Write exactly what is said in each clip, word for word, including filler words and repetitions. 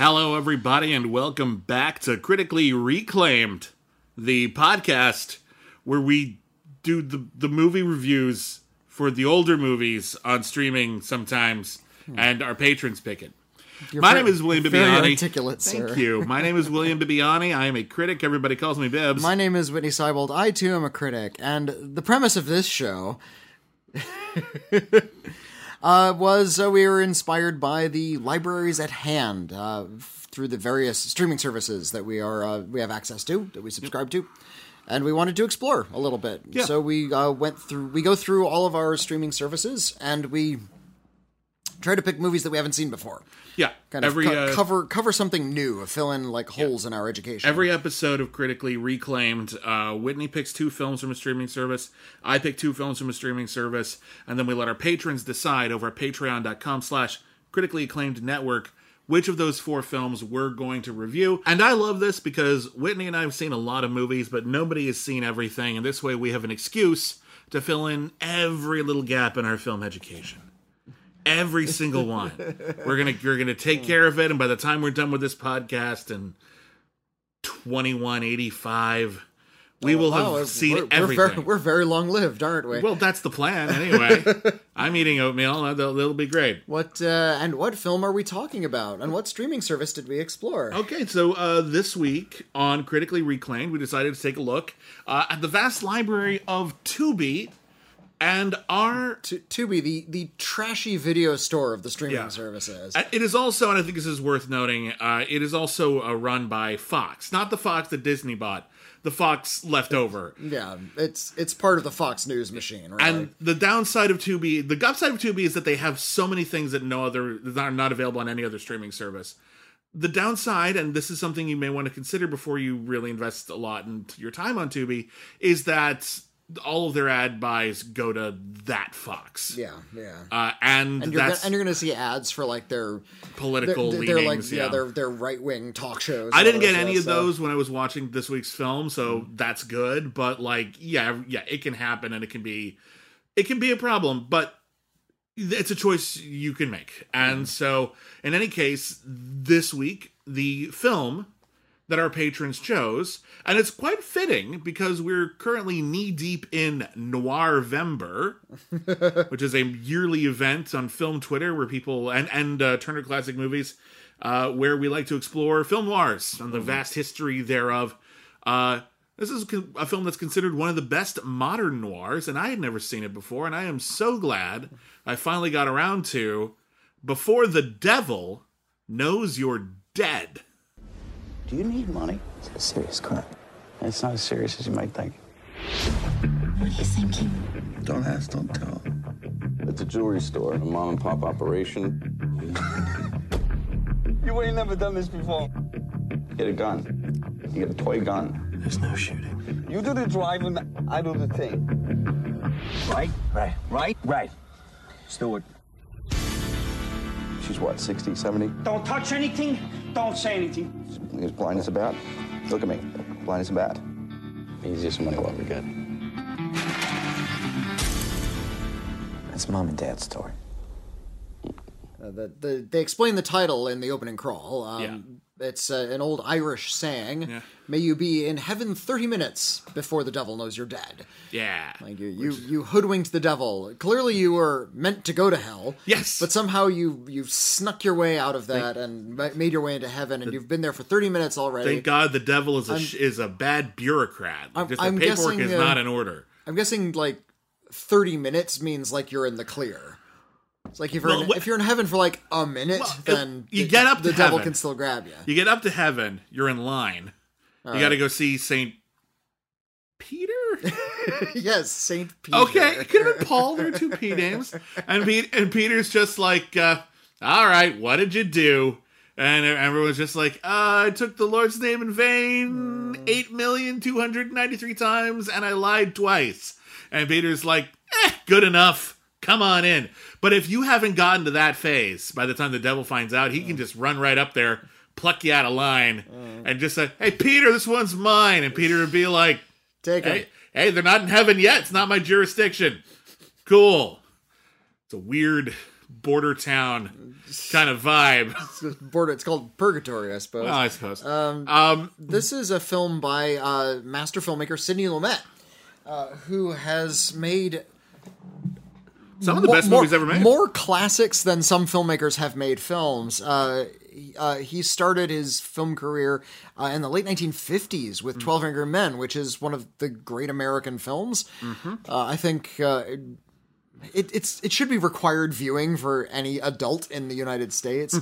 Hello, everybody, and welcome back to Critically Reclaimed, the podcast where we do the, the movie reviews for the older movies on streaming sometimes, and our patrons pick it. You're My very, name is William very Bibiani. articulate, Thank sir. you. My name is William Bibiani. I am a critic. Everybody calls me Bibbs. My name is Whitney Seibold. I, too, am a critic. And the premise of this show uh, was uh, we were inspired by the libraries at hand uh, through the various streaming services that we are uh, we have access to, that we subscribe to. And we wanted to explore a little bit. Yeah. So we uh, went through, we go through all of our streaming services, and we try to pick movies that we haven't seen before. Yeah. Kind of every, co- uh, cover cover something new, fill in like holes yeah. in our education. Every episode of Critically Reclaimed, uh, Whitney picks two films from a streaming service. I pick two films from a streaming service. And then we let our patrons decide over at patreon.com slash critically acclaimed network which of those four films we're going to review. And I love this because Whitney and I have seen a lot of movies, but nobody has seen everything. And this way we have an excuse to fill in every little gap in our film education. Every single one. We're gonna we're gonna take care of it, and by the time we're done with this podcast in twenty-one eighty-five, we Oh, will wow, have seen we're, we're everything. Very, we're very long lived, aren't we? Well, that's the plan anyway. I'm eating oatmeal. That'll, that'll be great. What uh, and what film are we talking about? And what streaming service did we explore? Okay, so uh, this week on Critically Reclaimed, we decided to take a look uh, at the vast library of Tubi. And our T- Tubi, the, the trashy video store of the streaming Yeah. services. It is also, and I think this is worth noting, uh, it is also uh, run by Fox. Not the Fox that Disney bought, the Fox leftover. Yeah, it's it's part of the Fox News machine, right? And the downside of Tubi, the upside of Tubi is that they have so many things that no other, that are not available on any other streaming service. The downside, and this is something you may want to consider before you really invest a lot into your time on Tubi, is that all of their ad buys go to that Fox. yeah, yeah. Uh, and, and you're that's gonna, and you're going to see ads for like their political they're, leanings. they're like yeah, yeah. they're they're right wing talk shows. I and didn't all get this any other of stuff. those when I was watching this week's film, so that's good. But like, yeah, yeah, it can happen, and it can be, it can be a problem. But it's a choice you can make. And so, in any case, this week the film that our patrons chose, and it's quite fitting because we're currently knee-deep in Noirvember, which is a yearly event on film Twitter where people, and, and uh, Turner Classic Movies, uh, where we like to explore film noirs and the vast history thereof. Uh, this is a film that's considered one of the best modern noirs, and I had never seen it before, and I am so glad I finally got around to Before the Devil Knows You're Dead. Do you need money? It's a serious crime. It's not as serious as you might think. What are you thinking? Don't ask, don't tell. It's a jewelry store, a mom and pop operation. You ain't never done this before. Get a gun. You get a toy gun. There's no shooting. You do the driving, I do the thing. Right, right, right, right. Stewart. She's what, sixty, seventy? Don't touch anything. Don't say anything. As blind as a bat. Look at me. Blind as a bat. Easiest money we'll ever get. It's mom and dad's story. Uh, the, the, they explain the title in the opening crawl. Um, Yeah. It's uh, an old Irish saying, Yeah. "May you be in heaven thirty minutes before the devil knows you're dead." Yeah. Like you, you, you hoodwinked the devil. Clearly, you were meant to go to hell. Yes. but somehow you you snuck your way out of that and ma- made your way into heaven, and you've been there for thirty minutes already. Thank God the devil is a sh is a bad bureaucrat. I'm- Just I'm the paperwork guessing, is uh, not in order. I'm guessing like thirty minutes means like you're in the clear. It's like if you're Well, in, wh- if you're in heaven for like a minute, Well, then you the, get up to the devil heaven. can still grab you. You get up to heaven, you're in line. you got to go see Saint Peter. Yes, Saint Peter. Okay, it could have been Paul. There are two P names, and Pete, and Peter's just like, uh, "All right, what did you do?" And everyone's just like, uh, "I took the Lord's name in vain eight million two hundred ninety-three times, and I lied twice." And Peter's like, "Eh, good enough. Come on in." But if you haven't gotten to that phase, by the time the devil finds out, he can just run right up there, pluck you out of line, and just say, "Hey, Peter, this one's mine." And Peter would be like, Take Hey, it. hey, they're not in heaven yet. It's not my jurisdiction. Cool. It's a weird border town kind of vibe. Border, it's called Purgatory, I suppose. Well, I suppose. Um, um, This is a film by uh, master filmmaker Sidney Lumet, uh, who has made some of the mo- best more, movies ever made. More classics than some filmmakers have made films. Uh, uh, he started his film career uh, in the late nineteen fifties with twelve Angry Men, which is one of the great American films. Mm-hmm. Uh, I think uh, it, it's it should be required viewing for any adult in the United States.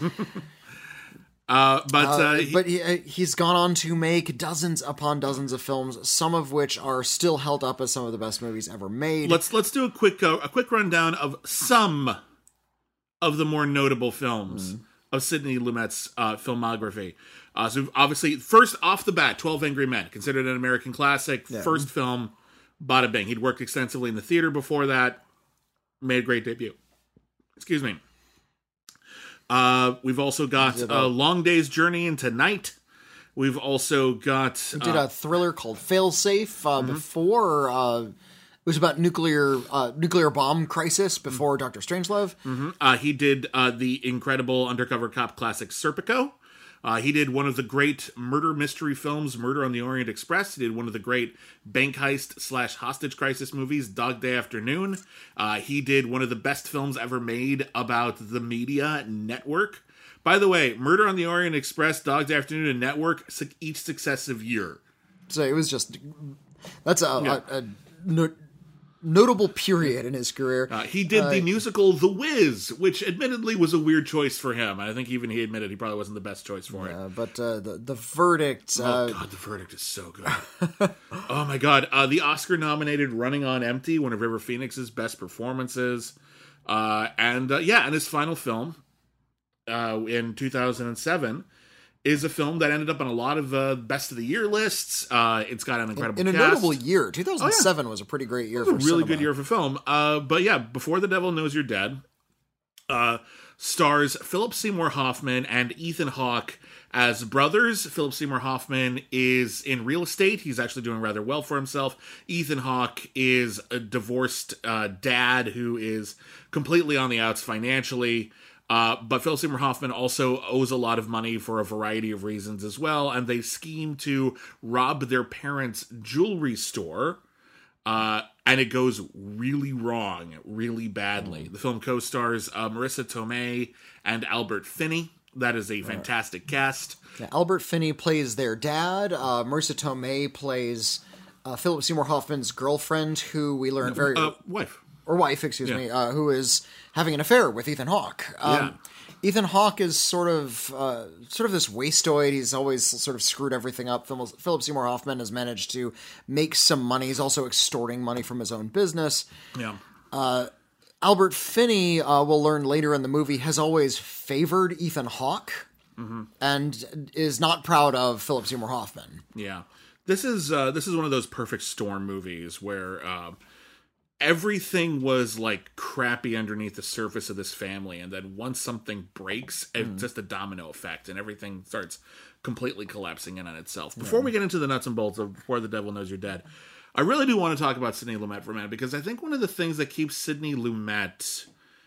Uh, but uh, Uh, he, but he, uh, he's gone on to make dozens upon dozens of films, some of which are still held up as some of the best movies ever made. let's let's do a quick uh, a quick rundown of some of the more notable films Mm-hmm. of Sidney Lumet's uh, filmography. Uh, so obviously, first off the bat, twelve Angry Men, considered an American classic, first film, bada bing. He'd worked extensively in the theater before that, made a great debut. Excuse me. Uh, we've also got a Long Day's Journey into Night. We've also got He did uh, a thriller called Failsafe uh, before. Uh, it was about nuclear uh, nuclear bomb crisis before Doctor Strangelove. Uh, he did uh, the incredible undercover cop classic Serpico. Uh, he did one of the great murder mystery films, Murder on the Orient Express. He did one of the great bank heist slash hostage crisis movies, Dog Day Afternoon. Uh, he did one of the best films ever made about the media network. By the way, Murder on the Orient Express, Dog Day Afternoon, and Network, su- each successive year. So it was just that's a, a, a no, notable period in his career. Uh, he did the musical The Wiz, which admittedly was a weird choice for him. I think even he admitted he probably wasn't the best choice for it. Uh, but uh, the the verdict. Oh, Uh, God, The Verdict is so good. Oh, my God. Uh, the Oscar-nominated Running on Empty, one of River Phoenix's best performances. Uh, and, uh, yeah, and his final film uh, in two thousand seven is a film that ended up on a lot of uh, best of the year lists. Uh, it's got an incredible in a cast. notable year, two thousand seven was a pretty great year It was for a really cinema. good year for film. Uh, but yeah, Before the Devil Knows You're Dead uh, stars Philip Seymour Hoffman and Ethan Hawke as brothers. Philip Seymour Hoffman is in real estate. He's actually doing rather well for himself. Ethan Hawke is a divorced uh, dad who is completely on the outs financially. Uh, but Philip Seymour Hoffman also owes a lot of money for a variety of reasons as well, and they scheme to rob their parents' jewelry store, uh, and it goes really wrong, really badly. The film co-stars uh, Marissa Tomei and Albert Finney. That is a fantastic cast. Yeah, Albert Finney plays their dad. Uh, Marissa Tomei plays uh, Philip Seymour Hoffman's girlfriend, who we learn very Uh, wife. or wife, excuse Yeah. me, uh, who is having an affair with Ethan Hawke. Um, Yeah. Ethan Hawke is sort of uh, sort of this wastoid. He's always sort of screwed everything up. Phil- Philip Seymour Hoffman has managed to make some money. He's also extorting money from his own business. Yeah. Albert Finney, uh, we'll learn later in the movie, has always favored Ethan Hawke and is not proud of Philip Seymour Hoffman. Yeah, this is uh, this is one of those perfect storm movies where uh, everything was like crappy underneath the surface of this family, and then once something breaks, it's just a domino effect, and everything starts completely collapsing in on itself. Before we get into the nuts and bolts of Before the Devil Knows You're Dead, I really do want to talk about Sidney Lumet for a minute, because I think one of the things that keeps Sidney Lumet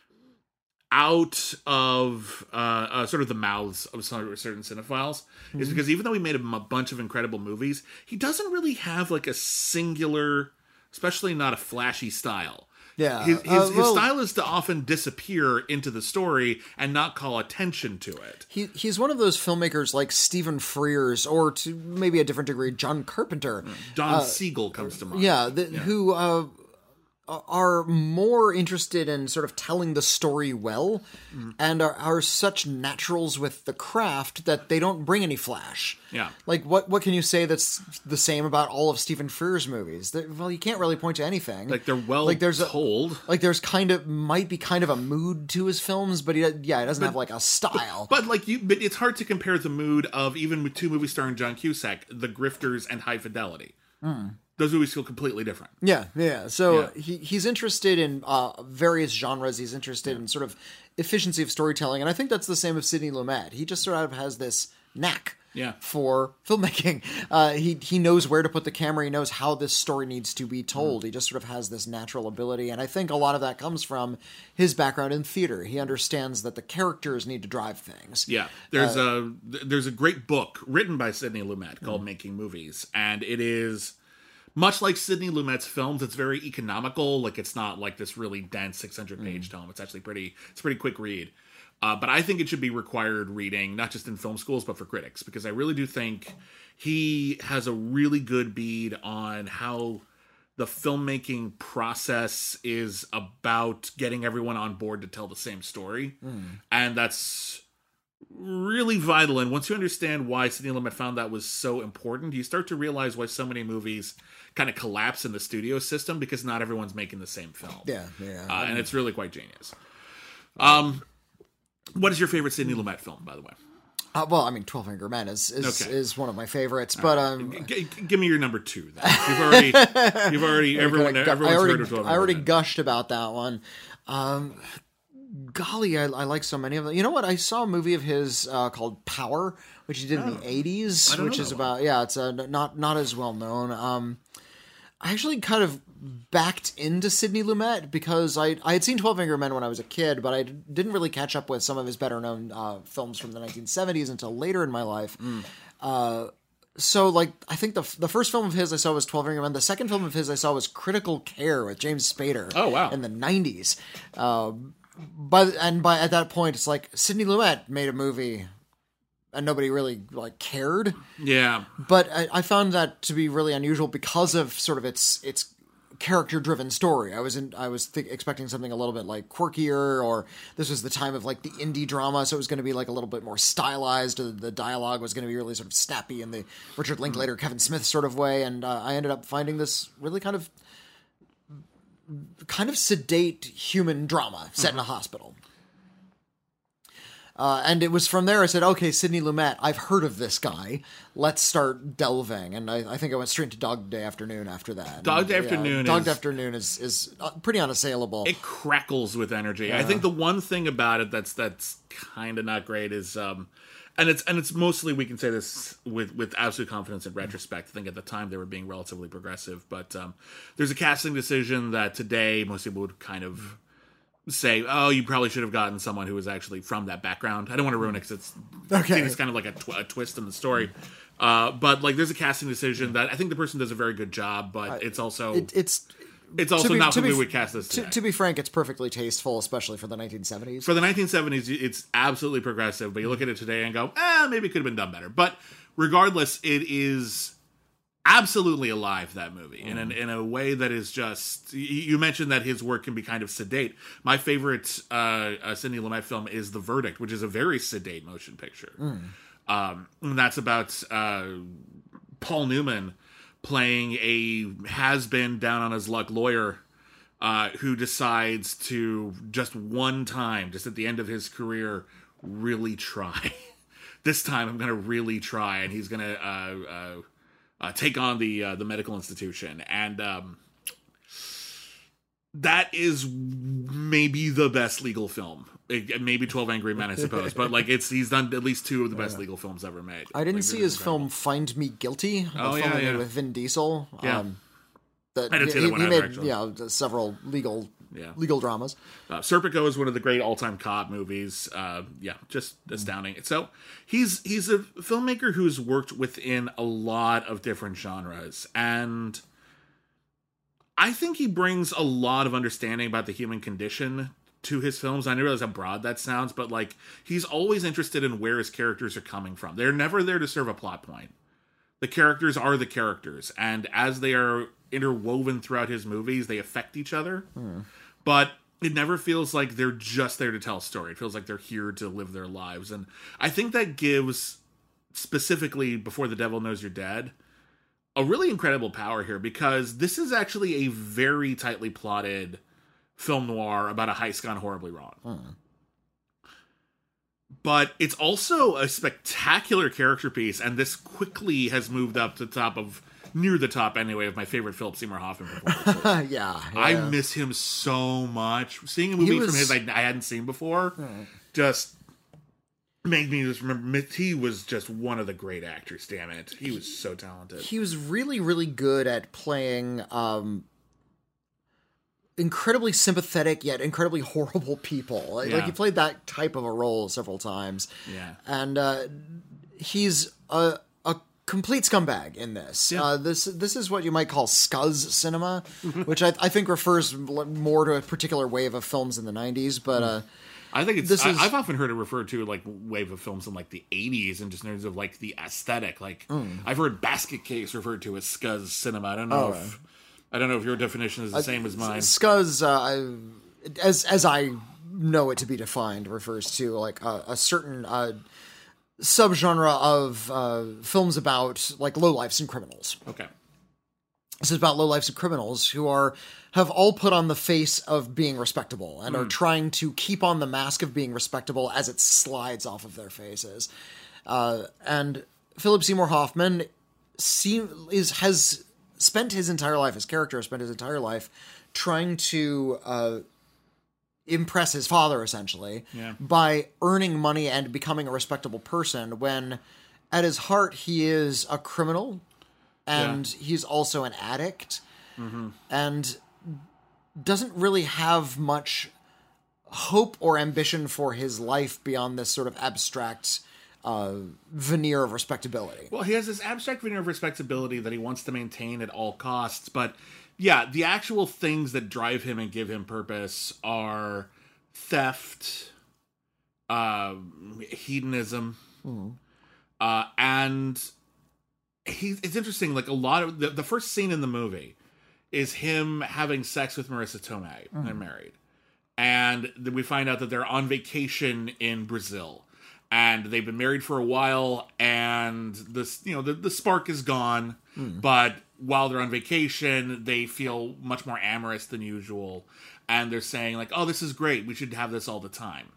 out of uh, uh, sort of the mouths of some certain cinephiles mm-hmm. is because even though he made a m- bunch of incredible movies, he doesn't really have like a singular, especially not a flashy style. Yeah, His, his, uh, his well- style is to often disappear into the story and not call attention to it. He he's one of those filmmakers like Stephen Frears, or to maybe a different degree, John Carpenter. Don Siegel comes to mind. Yeah, the, who uh, are more interested in sort of telling the story well, Mm-hmm. and are, are such naturals with the craft that they don't bring any flash. Yeah. Like, what what can you say that's the same about all of Stephen Frears' movies? That, well, you can't really point to anything. Like, they're well like there's a, told. like there's kind of, might be kind of a mood to his films, but he, yeah, he doesn't have like a style. But like you, but it's hard to compare the mood of even with two movies starring John Cusack, The Grifters and High Fidelity. Those movies feel completely different. Yeah, yeah. So Yeah. he he's interested in uh, various genres. He's interested in sort of efficiency of storytelling, and I think that's the same with Sidney Lumet. He just sort of has this knack Yeah. for filmmaking. Uh, he he knows where to put the camera. He knows how this story needs to be told. Mm. He just sort of has this natural ability, and I think a lot of that comes from his background in theater. He understands that the characters need to drive things. Yeah, there's uh, a there's a great book written by Sidney Lumet called mm. Making Movies, and it is much like Sidney Lumet's films. It's very economical. Like, it's not like this really dense six hundred page mm. tome. It's actually pretty. It's a pretty quick read. Uh, but I think it should be required reading, not just in film schools, but for critics, because I really do think he has a really good bead on how the filmmaking process is about getting everyone on board to tell the same story. Mm. And that's really vital. And once you understand why Sidney Lumet found that was so important, you start to realize why so many movies kind of collapse in the studio system, because not everyone's making the same film. Yeah, yeah. Uh, and it's really quite genius. Um... What is your favorite Sidney Lumet film, by the way? Uh, well, I mean, twelve Angry Men is is, okay. is one of my favorites, but um, g- g- give me your number two. Then you've already, you've already, everyone, gu- everyone's I already, heard of twelve. I already Men. gushed about that one. Um, golly, I, I like so many of them. You know what? I saw a movie of his uh, called Power, which he did oh. in the eighties, which is about one. yeah, it's a, not not as well known. Um, I actually kind of backed into Sidney Lumet because I, I had seen twelve Angry Men when I was a kid, but I d- didn't really catch up with some of his better-known uh, films from the nineteen seventies until later in my life. Mm. Uh, so, like, I think the the first film of his I saw was twelve Angry Men. The second film of his I saw was Critical Care with James Spader. Oh, wow. In the nineties. Uh, by, and by at that point, it's like, Sidney Lumet made a movie and nobody really like cared. Yeah. But I, I found that to be really unusual because of sort of its its character-driven story. I was in, I was th- expecting something a little bit like quirkier, or this was the time of like the indie drama, so it was going to be like a little bit more stylized. The, the dialogue was going to be really sort of snappy in the Richard Linklater, Kevin Smith sort of way, and uh, I ended up finding this really kind of kind of sedate human drama set mm-hmm. in a hospital. Uh, and it was from there I said, okay, Sidney Lumet, I've heard of this guy. Let's start delving. And I, I think I went straight to Dog Day Afternoon after that. Dog Day and, Afternoon yeah, is... Dog Day Afternoon is, is pretty unassailable. It crackles with energy. Yeah. I think the one thing about it that's that's kind of not great is... Um, and it's and it's mostly, we can say this with, with absolute confidence in retrospect. I think at the time they were being relatively progressive. But um, there's a casting decision that today most people would kind of... say, oh, you probably should have gotten someone who was actually from that background. I don't want to ruin it because it's, okay. it's kind of like a, tw- a twist in the story. Uh, but like, there's a casting decision that I think the person does a very good job, but uh, it's also it, it's it's also be, not who be, we would cast this to, to be frank, it's perfectly tasteful, especially for the nineteen seventies. For the nineteen seventies, it's absolutely progressive. But you look at it today and go, eh, maybe it could have been done better. But regardless, it is absolutely alive, that movie, mm. in, an, in a way that is just... You mentioned that his work can be kind of sedate. My favorite uh, uh, Sidney Lumet film is The Verdict, which is a very sedate motion picture. Mm. Um, and that's about uh, Paul Newman playing a has-been, down-on-his-luck lawyer uh, who decides to, just one time, just at the end of his career, really try. This time I'm going to really try, and he's going to... Uh, uh, Uh, take on the uh, the medical institution, and um, that is maybe the best legal film. It, maybe twelve Angry Men, I suppose, but like it's he's done at least two of the best yeah. legal films ever made. I didn't like, see his film Find Me Guilty. Oh yeah, yeah. with Vin Diesel. Yeah. Um, that, I didn't see he, that one he either, made actually. yeah several legal yeah. legal dramas. Uh, Serpico is one of the great all-time cop movies. Uh, yeah, just astounding. So he's he's a filmmaker who's worked within a lot of different genres, and I think he brings a lot of understanding about the human condition to his films. I didn't realize how broad that sounds, but like he's always interested in where his characters are coming from. They're never there to serve a plot point. The characters are the characters, and as they are interwoven throughout his movies, they affect each other. Hmm. But it never feels like they're just there to tell a story. It feels like they're here to live their lives. And I think that gives, specifically Before the Devil Knows You're Dead, a really incredible power here, because this is actually a very tightly plotted film noir about a heist gone horribly wrong. Hmm. But it's also a spectacular character piece, and this quickly has moved up to the top of, near the top anyway, of my favorite Philip Seymour Hoffman performances. yeah, yeah. I miss him so much. Seeing a movie was... from his I, I hadn't seen before, right. just made me just remember he was just one of the great actors. Damn it, he was so talented. He was really, really good at playing um, incredibly sympathetic yet incredibly horrible people. Like, Yeah. like he played that type of a role several times. Yeah. And uh, he's a a complete scumbag in this. Yeah. Uh, this this is what you might call scuzz cinema, which I, I think refers more to a particular wave of films in the nineties. But uh, I think it's. This I, is- I've often heard it referred to like wave of films in like the eighties, and just in terms of like the aesthetic. Like Mm. I've heard Basket Case referred to as scuzz cinema. I don't know Oh, if I don't know if your definition is the same as mine. Scuzz, uh, I- as as I know it to be defined, refers to like a, a certain uh, subgenre of uh, films about like lowlifes and criminals. Okay. This is about lowlifes and criminals who are have all put on the face of being respectable and are trying to keep on the mask of being respectable as it slides off of their faces. Uh, and Philip Seymour Hoffman seem, is has spent his entire life, his character has spent his entire life trying to uh, impress his father, essentially, Yeah. by earning money and becoming a respectable person, when at his heart he is a criminal and he's also an addict and doesn't really have much hope or ambition for his life beyond this sort of abstract uh, veneer of respectability. Well, he has this abstract veneer of respectability that he wants to maintain at all costs, but yeah, the actual things that drive him and give him purpose are theft, uh, hedonism, uh, and he. It's interesting. Like a lot of the, the first scene in the movie is him having sex with Marissa Tomei. They're married, and then we find out that they're on vacation in Brazil. And they've been married for a while, and this, you know, the, the spark is gone. But while they're on vacation, they feel much more amorous than usual. And they're saying, like, oh, this is great. We should have this all the time.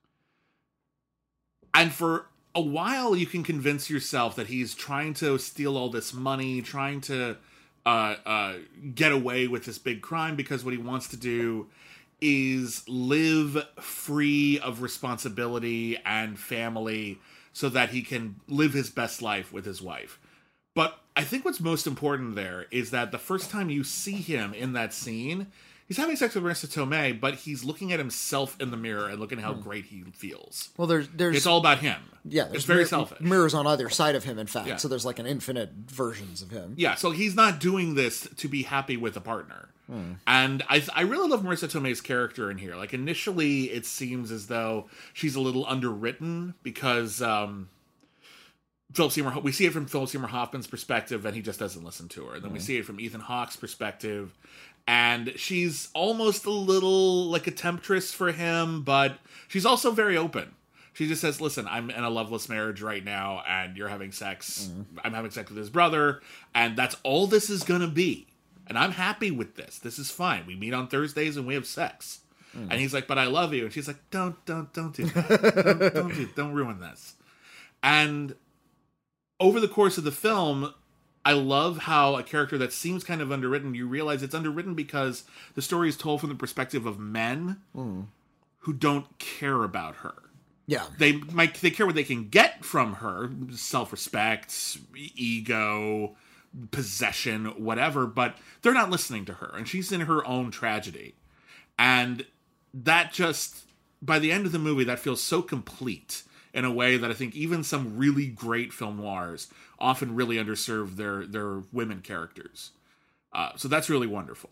And for a while, you can convince yourself that he's trying to steal all this money, trying to uh, uh, get away with this big crime, because what he wants to do is live free of responsibility and family so that he can live his best life with his wife. But I think what's most important there is that the first time you see him in that scene, he's having sex with Marissa Tomei, but he's looking at himself in the mirror and looking at how great he feels. Well, there's there's It's all about him. yeah, It's there's very mir- selfish. mirrors on either side of him. In fact, Yeah. so there's like an infinite versions of him. Yeah, so he's not doing this to be happy with a partner. And I I really love Marissa Tomei's character in here. Like, initially, it seems as though she's a little underwritten because um, Philip Seymour, we see it from Philip Seymour Hoffman's perspective, and he just doesn't listen to her. And then we see it from Ethan Hawke's perspective, and she's almost a little like a temptress for him, but she's also very open. She just says, listen, I'm in a loveless marriage right now, and you're having sex. I'm having sex with his brother, and that's all this is going to be. And I'm happy with this. This is fine. We meet on Thursdays and we have sex. And he's like, but I love you. And she's like, don't, don't, don't do that. don't, don't, do, don't ruin this. And over the course of the film, I love how a character that seems kind of underwritten, you realize it's underwritten because the story is told from the perspective of men who don't care about her. Yeah, They might they care what they can get from her, self-respect, ego, possession, whatever, but they're not listening to her, and she's in her own tragedy. And that just, by the end of the movie, that feels so complete in a way that I think even some really great film noirs often really underserve their their women characters. Uh, so that's really wonderful.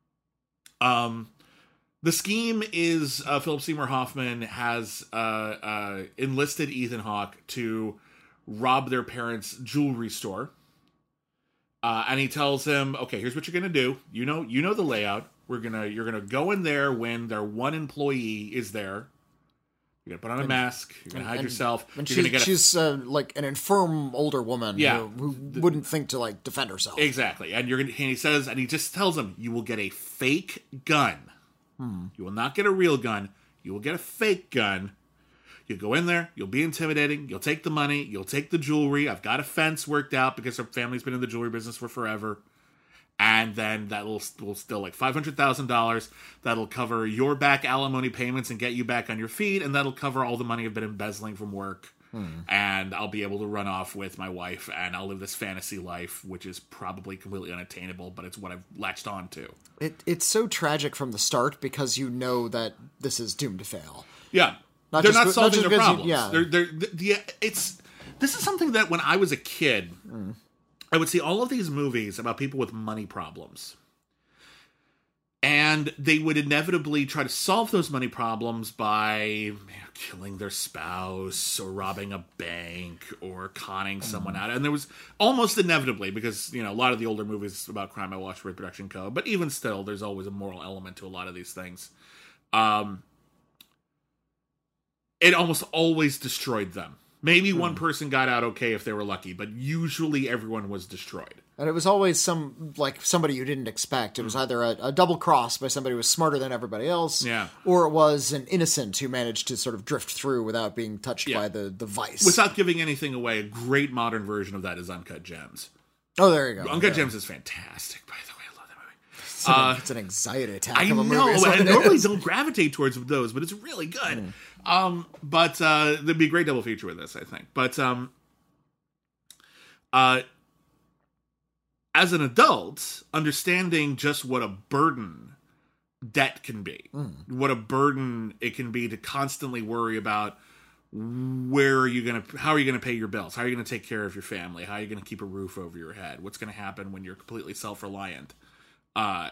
Um, the scheme is uh, Philip Seymour Hoffman has uh, uh, enlisted Ethan Hawke to rob their parents' jewelry store. Uh, and he tells him, okay, here's what you're going to do. You know, you know the layout. We're going to, you're going to go in there when their one employee is there. You're going to put on a mask. You're going to hide and- yourself. and You're she's, going to get a she's uh, like an infirm older woman Yeah. who, who wouldn't think to like defend herself. Exactly. And you're gonna, and he says, and he just tells him, you will get a fake gun. You will not get a real gun. You will get a fake gun. You go in there, you'll be intimidating, you'll take the money, you'll take the jewelry. I've got a fence worked out because her family's been in the jewelry business for forever. And then that will, will still like five hundred thousand dollars. That'll cover your back alimony payments and get you back on your feet. And that'll cover all the money I've been embezzling from work. and I'll be able to run off with my wife, and I'll live this fantasy life, which is probably completely unattainable, but it's what I've latched on to. It, it's so tragic from the start because you know that this is doomed to fail. Yeah. Not they're just- not not solving just their because you- problems. yeah. They're, they're, the, the, it's, this is something that when I was a kid, Mm. I would see all of these movies about people with money problems. And they would inevitably try to solve those money problems by you know, killing their spouse or robbing a bank or conning someone out. And there was almost inevitably, because, you know, a lot of the older movies about crime I watched were Production Code, but even still, there's always a moral element to a lot of these things. Um, it almost always destroyed them. Maybe one person got out okay if they were lucky, but usually everyone was destroyed. And it was always some, like, somebody you didn't expect. It was either a, a double cross by somebody who was smarter than everybody else, Yeah. or it was an innocent who managed to sort of drift through without being touched Yeah. by the, the vice. Without giving anything away, a great modern version of that is Uncut Gems. oh, there you go. Uncut Yeah. Gems is fantastic, by the way. I love that movie. It's an, Uh, it's an anxiety attack I of a know, movie. is what I it normally is. don't gravitate towards those, but it's really good. Um, but uh, there'd be a great double feature with this, I think. But um, uh, as an adult, understanding just what a burden debt can be, what a burden it can be to constantly worry about where are you going to, how are you going to pay your bills? How are you going to take care of your family? How are you going to keep a roof over your head? What's going to happen when you're completely self-reliant? Uh,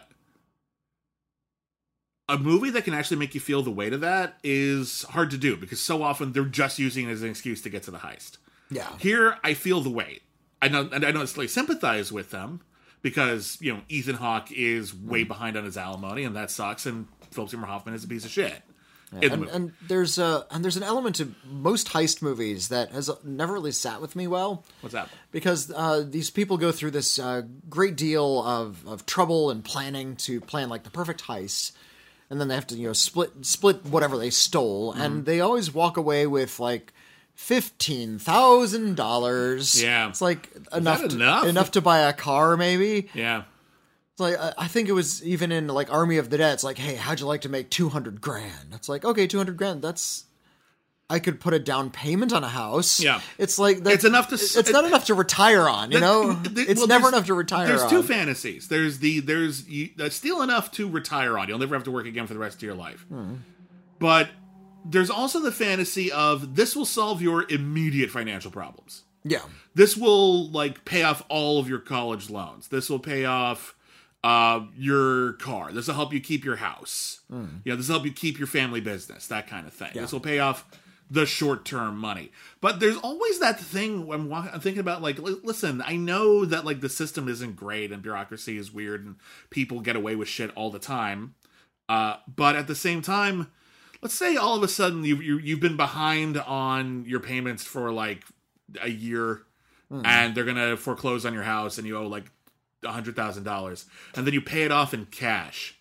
a movie that can actually make you feel the weight of that is hard to do because so often they're just using it as an excuse to get to the heist. Yeah. Here, I feel the weight. I know, and I don't necessarily sympathize with them because, you know, Ethan Hawke is way behind on his alimony, and that sucks, and Philip Seymour Hoffman is a piece of shit. in the And, movie. and there's a and there's an element to most heist movies that has never really sat with me well. What's that? Because uh, these people go through this uh, great deal of, of trouble and planning to plan like the perfect heist, and then they have to you know split split whatever they stole, and they always walk away with like fifteen thousand dollars. Yeah. it's like enough that to, enough? enough to buy a car, maybe. Yeah. It's like I I think it was even in like Army of the Dead. It's like, hey, how'd you like to make two hundred grand? It's like, okay, two hundred grand. That's I could put a down payment on a house. Yeah. it's like that, It's enough to s- It's not enough to retire on. You know, Th- th- it's well, never there's- enough to retire. There's on. two fantasies. There's the there's you, that's still enough to retire on. You'll never have to work again for the rest of your life. But there's also the fantasy of this will solve your immediate financial problems. Yeah, This will like pay off all of your college loans. This will pay off uh, your car. This will help you keep your house. You know, this will help you keep your family business. That kind of thing. Yeah. This will pay off the short term money. But there's always that thing when wa- I'm thinking about like, li- listen, I know that like the system isn't great and bureaucracy is weird and people get away with shit all the time. Uh, but at the same time, let's say all of a sudden you, you you've been behind on your payments for like a year, and they're gonna foreclose on your house, and you owe like a hundred thousand dollars, and then you pay it off in cash.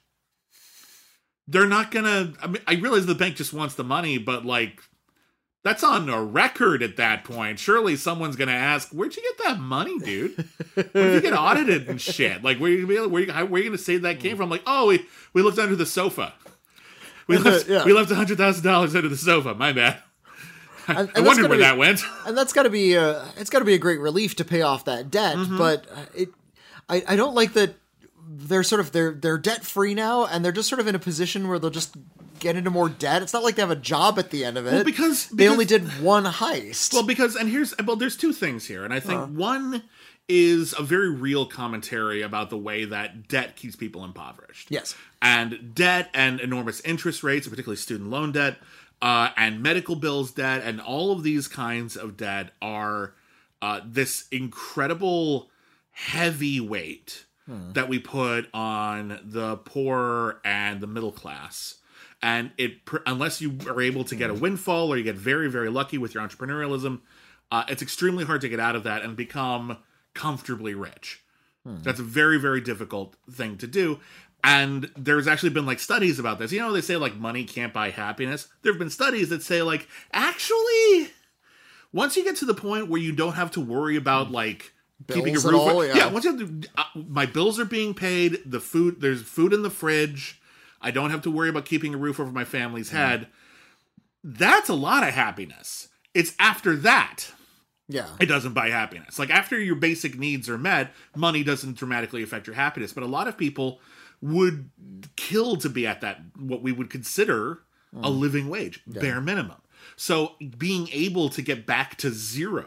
They're not gonna. I mean, I realize the bank just wants the money, but like that's on a record at that point. Surely someone's gonna ask, "Where'd you get that money, dude? Where did you get audited and shit? Like, where you where you, how, where you gonna say that came from?" Like, oh, we we looked under the sofa. We left Yeah. we left a hundred thousand dollars under the sofa. My bad. and, and I that's wondered gotta where be- that went. and that's got to be a it's got to be a great relief to pay off that debt. Mm-hmm. But uh, it, I I don't like that they're sort of they're they're debt free now, and they're just sort of in a position where they'll just get into more debt. It's not like they have a job at the end of it. Well, because- they because- only did one heist. Well, because and here's well, there's two things here, and I think one is a very real commentary about the way that debt keeps people impoverished. Yes. And debt and enormous interest rates, particularly student loan debt, uh, and medical bills debt, and all of these kinds of debt are uh, this incredible heavy weight that we put on the poor and the middle class. And it, pr- unless you are able to get a windfall or you get very, very lucky with your entrepreneurialism, uh, it's extremely hard to get out of that and become comfortably rich. That's a very, very difficult thing to do. And there's actually been like studies about this. You know, they say like money can't buy happiness. There have been studies that say like, actually, once you get to the point where you don't have to worry about like keeping a Bills at roof, all, yeah. yeah. Once you have to, uh, my bills are being paid. The food, there's food in the fridge. I don't have to worry about keeping a roof over my family's head. That's a lot of happiness. It's after that Yeah. it doesn't buy happiness. Like, after your basic needs are met, money doesn't dramatically affect your happiness. But a lot of people would kill to be at that, what we would consider a living wage, bare minimum. So being able to get back to zero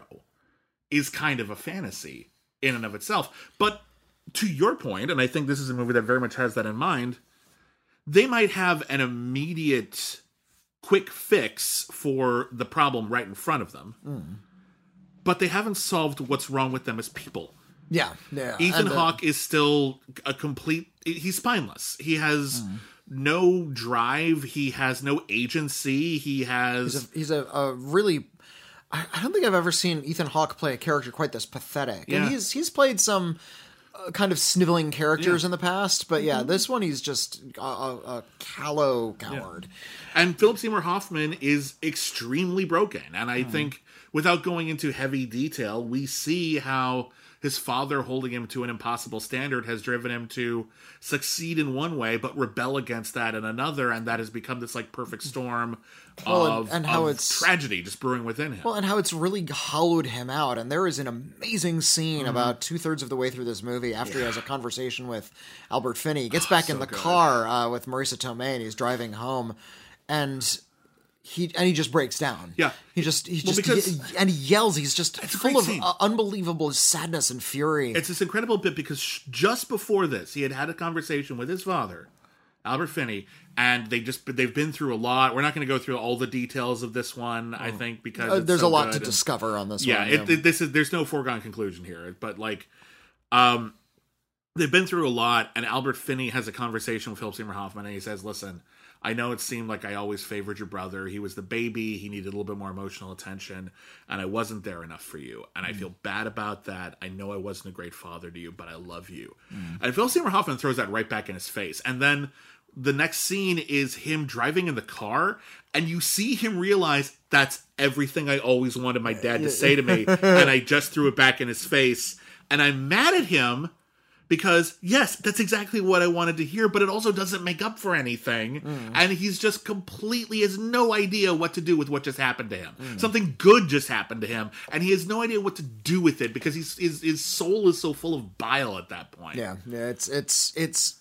is kind of a fantasy in and of itself. But to your point, and I think this is a movie that very much has that in mind, they might have an immediate quick fix for the problem right in front of them. Mm. But they haven't solved what's wrong with them as people. Yeah. yeah. Ethan and, uh, Hawke is still a complete... He's spineless. He has mm. no drive. He has no agency. He has... He's a, he's a, a really... I, I don't think I've ever seen Ethan Hawke play a character quite this pathetic. Yeah. And he's he's played some uh, kind of sniveling characters yeah. in the past, but yeah, mm-hmm. this one he's just a, a, a callow coward. Yeah. And Philip Seymour Hoffman is extremely broken. And I mm. think, without going into heavy detail, we see how his father holding him to an impossible standard has driven him to succeed in one way, but rebel against that in another, and that has become this like perfect storm well, of, and, and how of it's tragedy just brewing within him. Well, and how it's really hollowed him out. And there is an amazing scene mm-hmm. about two thirds of the way through this movie after yeah. he has a conversation with Albert Finney. He gets oh, back so in the good. car uh, with Marisa Tomei, and he's driving home, and he and he just breaks down. Yeah, he just he well, just because he, and he yells. He's just full of uh, unbelievable sadness and fury. It's this incredible bit because sh- just before this, he had had a conversation with his father, Albert Finney, and they just they've been through a lot. We're not going to go through all the details of this one, I think, because uh, it's there's so a lot good to and, discover on this yeah, one. It, Yeah, it, this is there's no foregone conclusion here, but like, um, they've been through a lot, and Albert Finney has a conversation with Philip Seymour Hoffman, and he says, "Listen, I know it seemed like I always favored your brother. He was the baby. He needed a little bit more emotional attention, and I wasn't there enough for you. And I feel bad about that. I know I wasn't a great father to you, but I love you." Mm. And Phil Seymour Hoffman throws that right back in his face. And then the next scene is him driving in the car, and you see him realize that's everything I always wanted my dad to say to me, and I just threw it back in his face. And I'm mad at him, because, yes, that's exactly what I wanted to hear, but it also doesn't make up for anything. Mm. And he's just completely has no idea what to do with what just happened to him. Mm. Something good just happened to him, and he has no idea what to do with it because he's, his his soul is so full of bile at that point. Yeah, yeah, it's it's it's.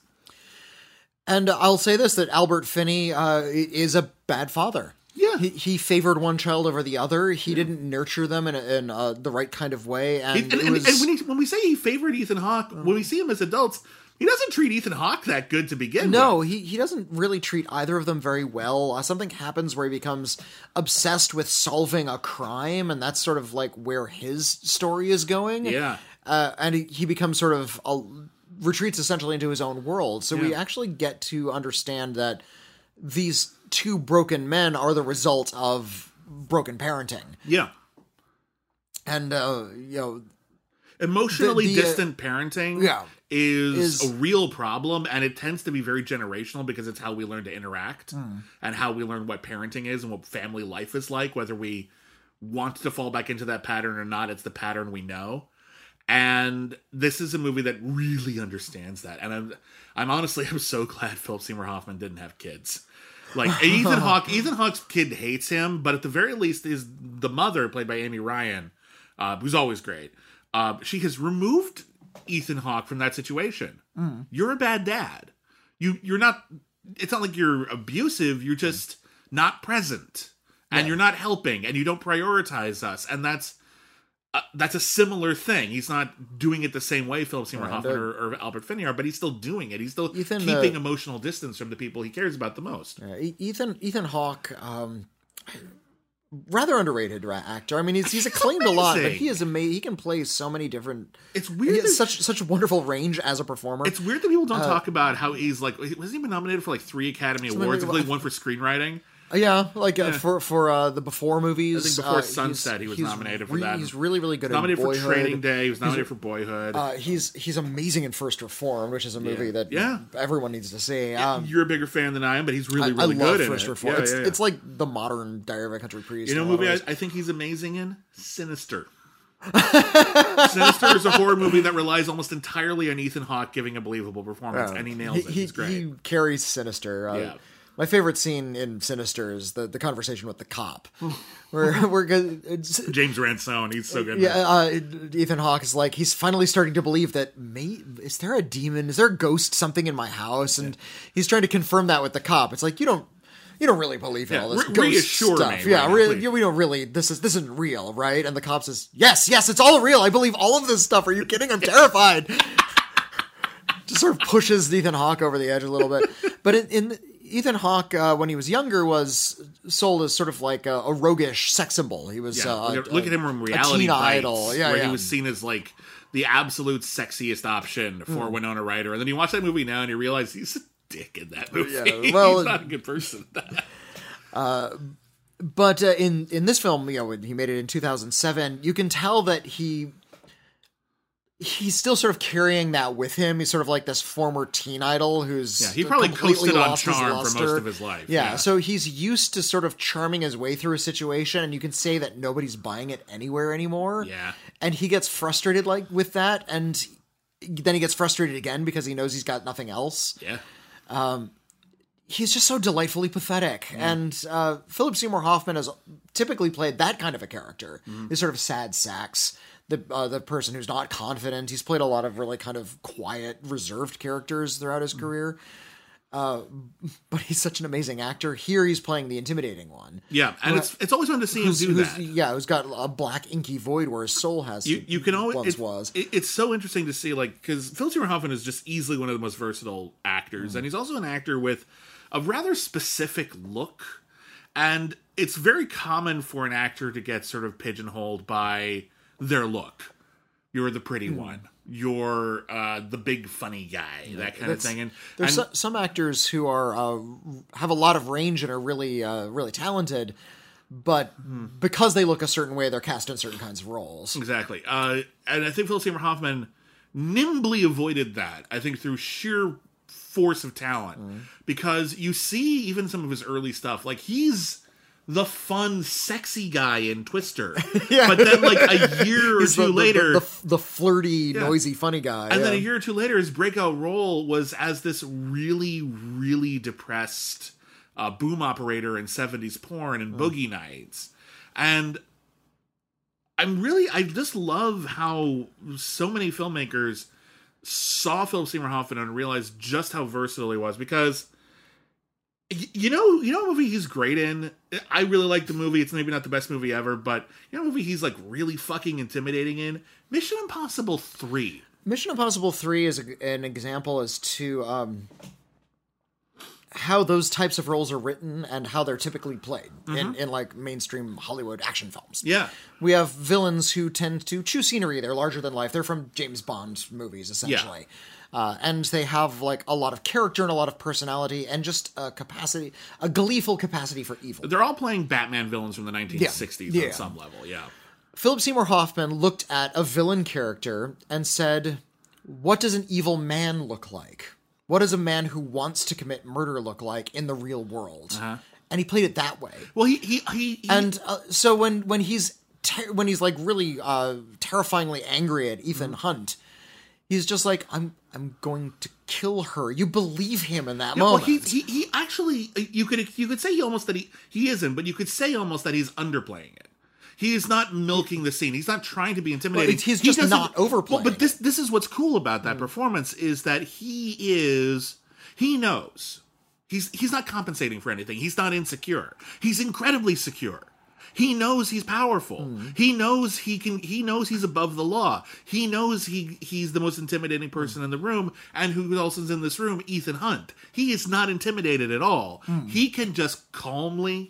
And I'll say this: that Albert Finney uh, is a bad father. Yeah, he, he favored one child over the other. He yeah. didn't nurture them in, a, in uh, the right kind of way. And, and, and, it was... and when, he, when we say he favored Ethan Hawke, mm. when we see him as adults, he doesn't treat Ethan Hawke that good to begin no, with. No, he, he doesn't really treat either of them very well. Uh, something happens where he becomes obsessed with solving a crime, and that's sort of like where his story is going. Yeah. Uh, and he, he becomes sort of... A, retreats essentially into his own world. So yeah. we actually get to understand that these two broken men are the result of broken parenting. Yeah. And, uh, you know... Emotionally the, the, distant uh, parenting yeah, is, is a real problem, and it tends to be very generational because it's how we learn to interact mm. and how we learn what parenting is and what family life is like, whether we want to fall back into that pattern or not. It's the pattern we know. And this is a movie that really understands that. And I'm, I'm honestly, I'm so glad Philip Seymour Hoffman didn't have kids. Like Ethan Hawke, Ethan Hawke's kid hates him, but at the very least, is the mother, played by Amy Ryan, uh, who's always great. Uh, she has removed Ethan Hawke from that situation. Mm. You're a bad dad. You, you're not. It's not like you're abusive. You're just not present, and yeah. you're not helping, and you don't prioritize us, and that's. Uh, that's a similar thing. He's not doing it the same way Philip Seymour Hoffman or, or Albert Finney are, but he's still doing it. He's still Ethan, keeping uh, emotional distance from the people he cares about the most. Uh, Ethan Ethan Hawke, um, rather underrated actor. I mean, he's he's acclaimed a lot, but he is amazing. He can play so many different. It's weird. He has that, such such wonderful range as a performer. It's weird that people don't uh, talk about how he's like. Wasn't he been nominated for like three Academy Awards, including one for screenwriting? Yeah, like uh, yeah. for for uh, the Before movies. I think Before uh, Sunset, he was nominated for re- that. He's really, really good. Nominated in for Boyhood. Training Day. He was nominated he's, for Boyhood. Uh, he's he's amazing in First Reformed, which is a movie yeah. that yeah. everyone needs to see. Um, You're a bigger fan than I am, but he's really, I, really I good love in First it. Reformed. Yeah, it's, yeah, yeah. it's like the modern Diary of a Country Priest. You know, a movie I, I think he's amazing in? Sinister. Sinister is a horror movie that relies almost entirely on Ethan Hawke giving a believable performance, yeah. and he nails he, it. He's great. He carries Sinister. Uh, yeah. My favorite scene in Sinister is the, the conversation with the cop. where we're it's, James Ransone, he's so good. Yeah, uh, Ethan Hawke is like, he's finally starting to believe that, may, is there a demon? Is there a ghost, something in my house? And he's trying to confirm that with the cop. It's like, you don't, you don't really believe in Yeah, all this re- ghost reassure stuff. me yeah, right now, re- please. yeah, we don't really, this is, this isn't real, right? And the cop says, yes, yes, it's all real. I believe all of this stuff. Are you kidding? I'm terrified. Just sort of pushes Ethan Hawke over the edge a little bit. But in, in Ethan Hawke, uh, when he was younger, was sold as sort of like a, a roguish sex symbol. He was Yeah, uh, look, at, a, look at him from a Reality teen Bites, idol. Yeah, where yeah. he was seen as like the absolute sexiest option for Mm. Winona Ryder. And then you watch that movie now and you realize he's a dick in that movie. Yeah, well- he's not a good person. But uh, in in this film, you know, when he made it in two thousand seven, you can tell that he he's still sort of carrying that with him. He's sort of like this former teen idol who's Yeah, he probably completely coasted on lost his charm for luster. most of his life. Yeah, Yeah. so he's used to sort of charming his way through a situation, and you can say that nobody's buying it anywhere anymore. Yeah. And he gets frustrated like with that, and then he gets frustrated again because he knows he's got nothing else. Yeah. He's just so delightfully pathetic. And uh, Philip Seymour Hoffman has typically played that kind of a character. He's sort of sad sacks, the uh, the person who's not confident. He's played a lot of really kind of quiet, reserved characters throughout his career. Uh, but he's such an amazing actor. Here he's playing the intimidating one. Yeah, and it's it's always fun to see him Who's, do who's, that. yeah, who's got a black inky void where his soul has You, to, you can always once it- was. it- it's so interesting to see, like, because Philip Seymour Hoffman is just easily one of the most versatile actors, Mm. and he's also an actor with a rather specific look, and it's very common for an actor to get sort of pigeonholed by their look. You're the pretty Hmm. one. You're uh, the big funny guy, that kind of That's- thing. And, There's and so, some actors who are uh, have a lot of range and are really uh, really talented, but Hmm. because they look a certain way, they're cast in certain kinds of roles. Exactly. Uh, and I think Philip Seymour Hoffman nimbly avoided that, I think, through sheer force of talent. Mm-hmm. Because you see even some of his early stuff, like, he's the fun, sexy guy in Twister. Yeah. But then, like, a year or He's two the, the- later... the, the, the flirty, noisy, funny guy. And yeah. then a year or two later, his breakout role was as this really, really depressed uh, boom operator in seventies porn and Boogie Nights. And I'm really, I just love how so many filmmakers saw Philip Seymour Hoffman and realized just how versatile he was. Because, y- you know, you know what movie he's great in? I really like the movie. It's maybe not the best movie ever, but you know what movie he's like really fucking intimidating in? Mission Impossible three. Mission Impossible three is a, an example as to um, how those types of roles are written and how they're typically played in, in like mainstream Hollywood action films. Yeah. We have villains who tend to chew scenery. They're larger than life. They're from James Bond movies, essentially. Uh, and they have like a lot of character and a lot of personality and just a capacity, a gleeful capacity for evil. They're all playing Batman villains from the nineteen sixties Yeah. on some level, yeah. Philip Seymour Hoffman looked at a villain character and said, what does an evil man look like? What does a man who wants to commit murder look like in the real world? Uh-huh. And he played it that way. Well, he he he, he And uh, so when when he's ter- when he's like really uh, terrifyingly angry at Ethan Mm-hmm. Hunt, he's just like, I'm I'm going to kill her. You believe him in that yeah, well, moment. he, he he actually you could you could say almost that he he isn't, but you could say almost that he's underplaying it. He is not milking the scene. He's not trying to be intimidating. Well, he's He just doesn't- not overplaying Well, but this this is what's cool about that performance is that he is he knows he's he's not compensating for anything. He's not insecure. He's incredibly secure. He knows he's powerful. He knows he can. He knows he's above the law. He knows he he's the most intimidating person in the room. And who else is in this room? Ethan Hunt. He is not intimidated at all. He can just calmly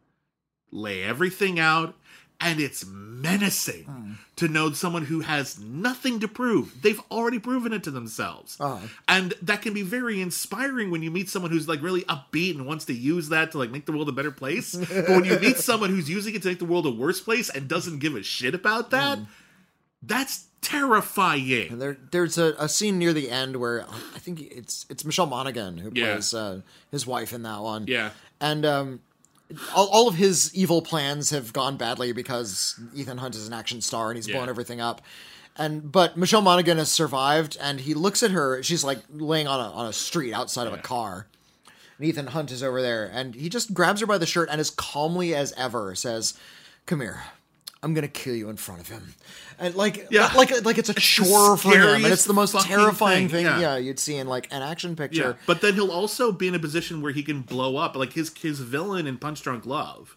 lay everything out. And it's menacing Hmm. to know someone who has nothing to prove. They've already proven it to themselves. Uh-huh. And that can be very inspiring when you meet someone who's like really upbeat and wants to use that to like make the world a better place. But when you meet someone who's using it to make the world a worse place and doesn't give a shit about that, that's terrifying. And there, there's a, a scene near the end where I think it's it's Michelle Monaghan who Yeah. plays uh, his wife in that one. Yeah. And um, all, all of his evil plans have gone badly because Ethan Hunt is an action star and he's Yeah. blown everything up. And but Michelle Monaghan has survived, and he looks at her. She's like laying on a on a street outside of a car. And Ethan Hunt is over there, and he just grabs her by the shirt and as calmly as ever says, "Come here. I'm gonna kill you in front of him," and like, Yeah. like, like it's a It's chore the for him, and scariest it's the most fucking terrifying thing, thing, yeah. yeah, you'd see in like an action Yeah, picture. but then he'll also be in a position where he can blow up. Like his his villain in Punch Drunk Love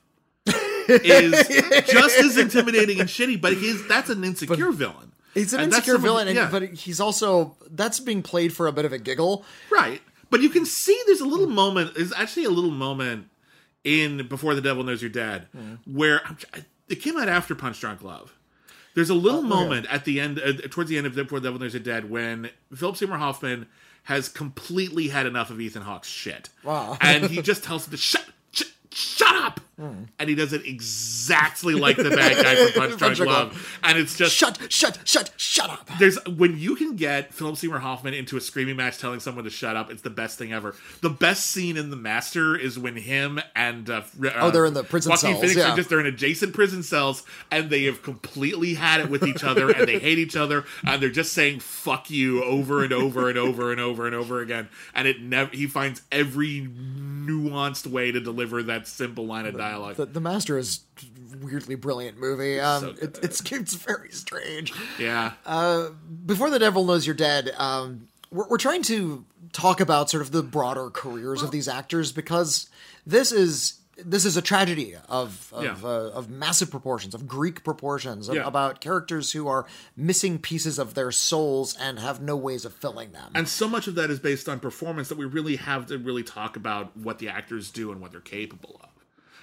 is just as intimidating and shitty, but he's that's an insecure villain. He's an And that's insecure someone- villain, and, yeah. but he's also that's being played for a bit of a giggle. Right. But you can see there's a little moment, there's actually a little moment in Before the Devil Knows You're Dead where I'm, tr- it came out after Punch Drunk Love. There's a little Oh, okay. moment at the end, uh, towards the end of Before the Devil Knows You're Dead, when Philip Seymour Hoffman has completely had enough of Ethan Hawke's shit. Wow. And he just tells him to shut, shut, shut up! And he does it exactly like the bad guy from Punch Drunk Punch Drunk Love. And it's just... Shut, shut, shut, shut up. There's when you can get Philip Seymour Hoffman into a screaming match telling someone to shut up, it's the best thing ever. The best scene in The Master is when him and uh, Oh, they're in the prison Joaquin cells, Phoenix yeah. are just they're in adjacent prison cells and they have completely had it with each other and they hate each other and they're just saying "fuck you" over and over and over and over and over again. And it never he finds every nuanced way to deliver that simple line of dialogue. The, the Master is a weirdly brilliant movie. Um, So it, it's it's very strange. yeah. Before the Devil Knows You're Dead, um, we're, we're trying to talk about sort of the broader careers of these actors because this is this is a tragedy of of, Yeah. uh, of massive proportions, of Greek proportions, of, Yeah. about characters who are missing pieces of their souls and have no ways of filling them. And so much of that is based on performance that we really have to really talk about what the actors do and what they're capable of.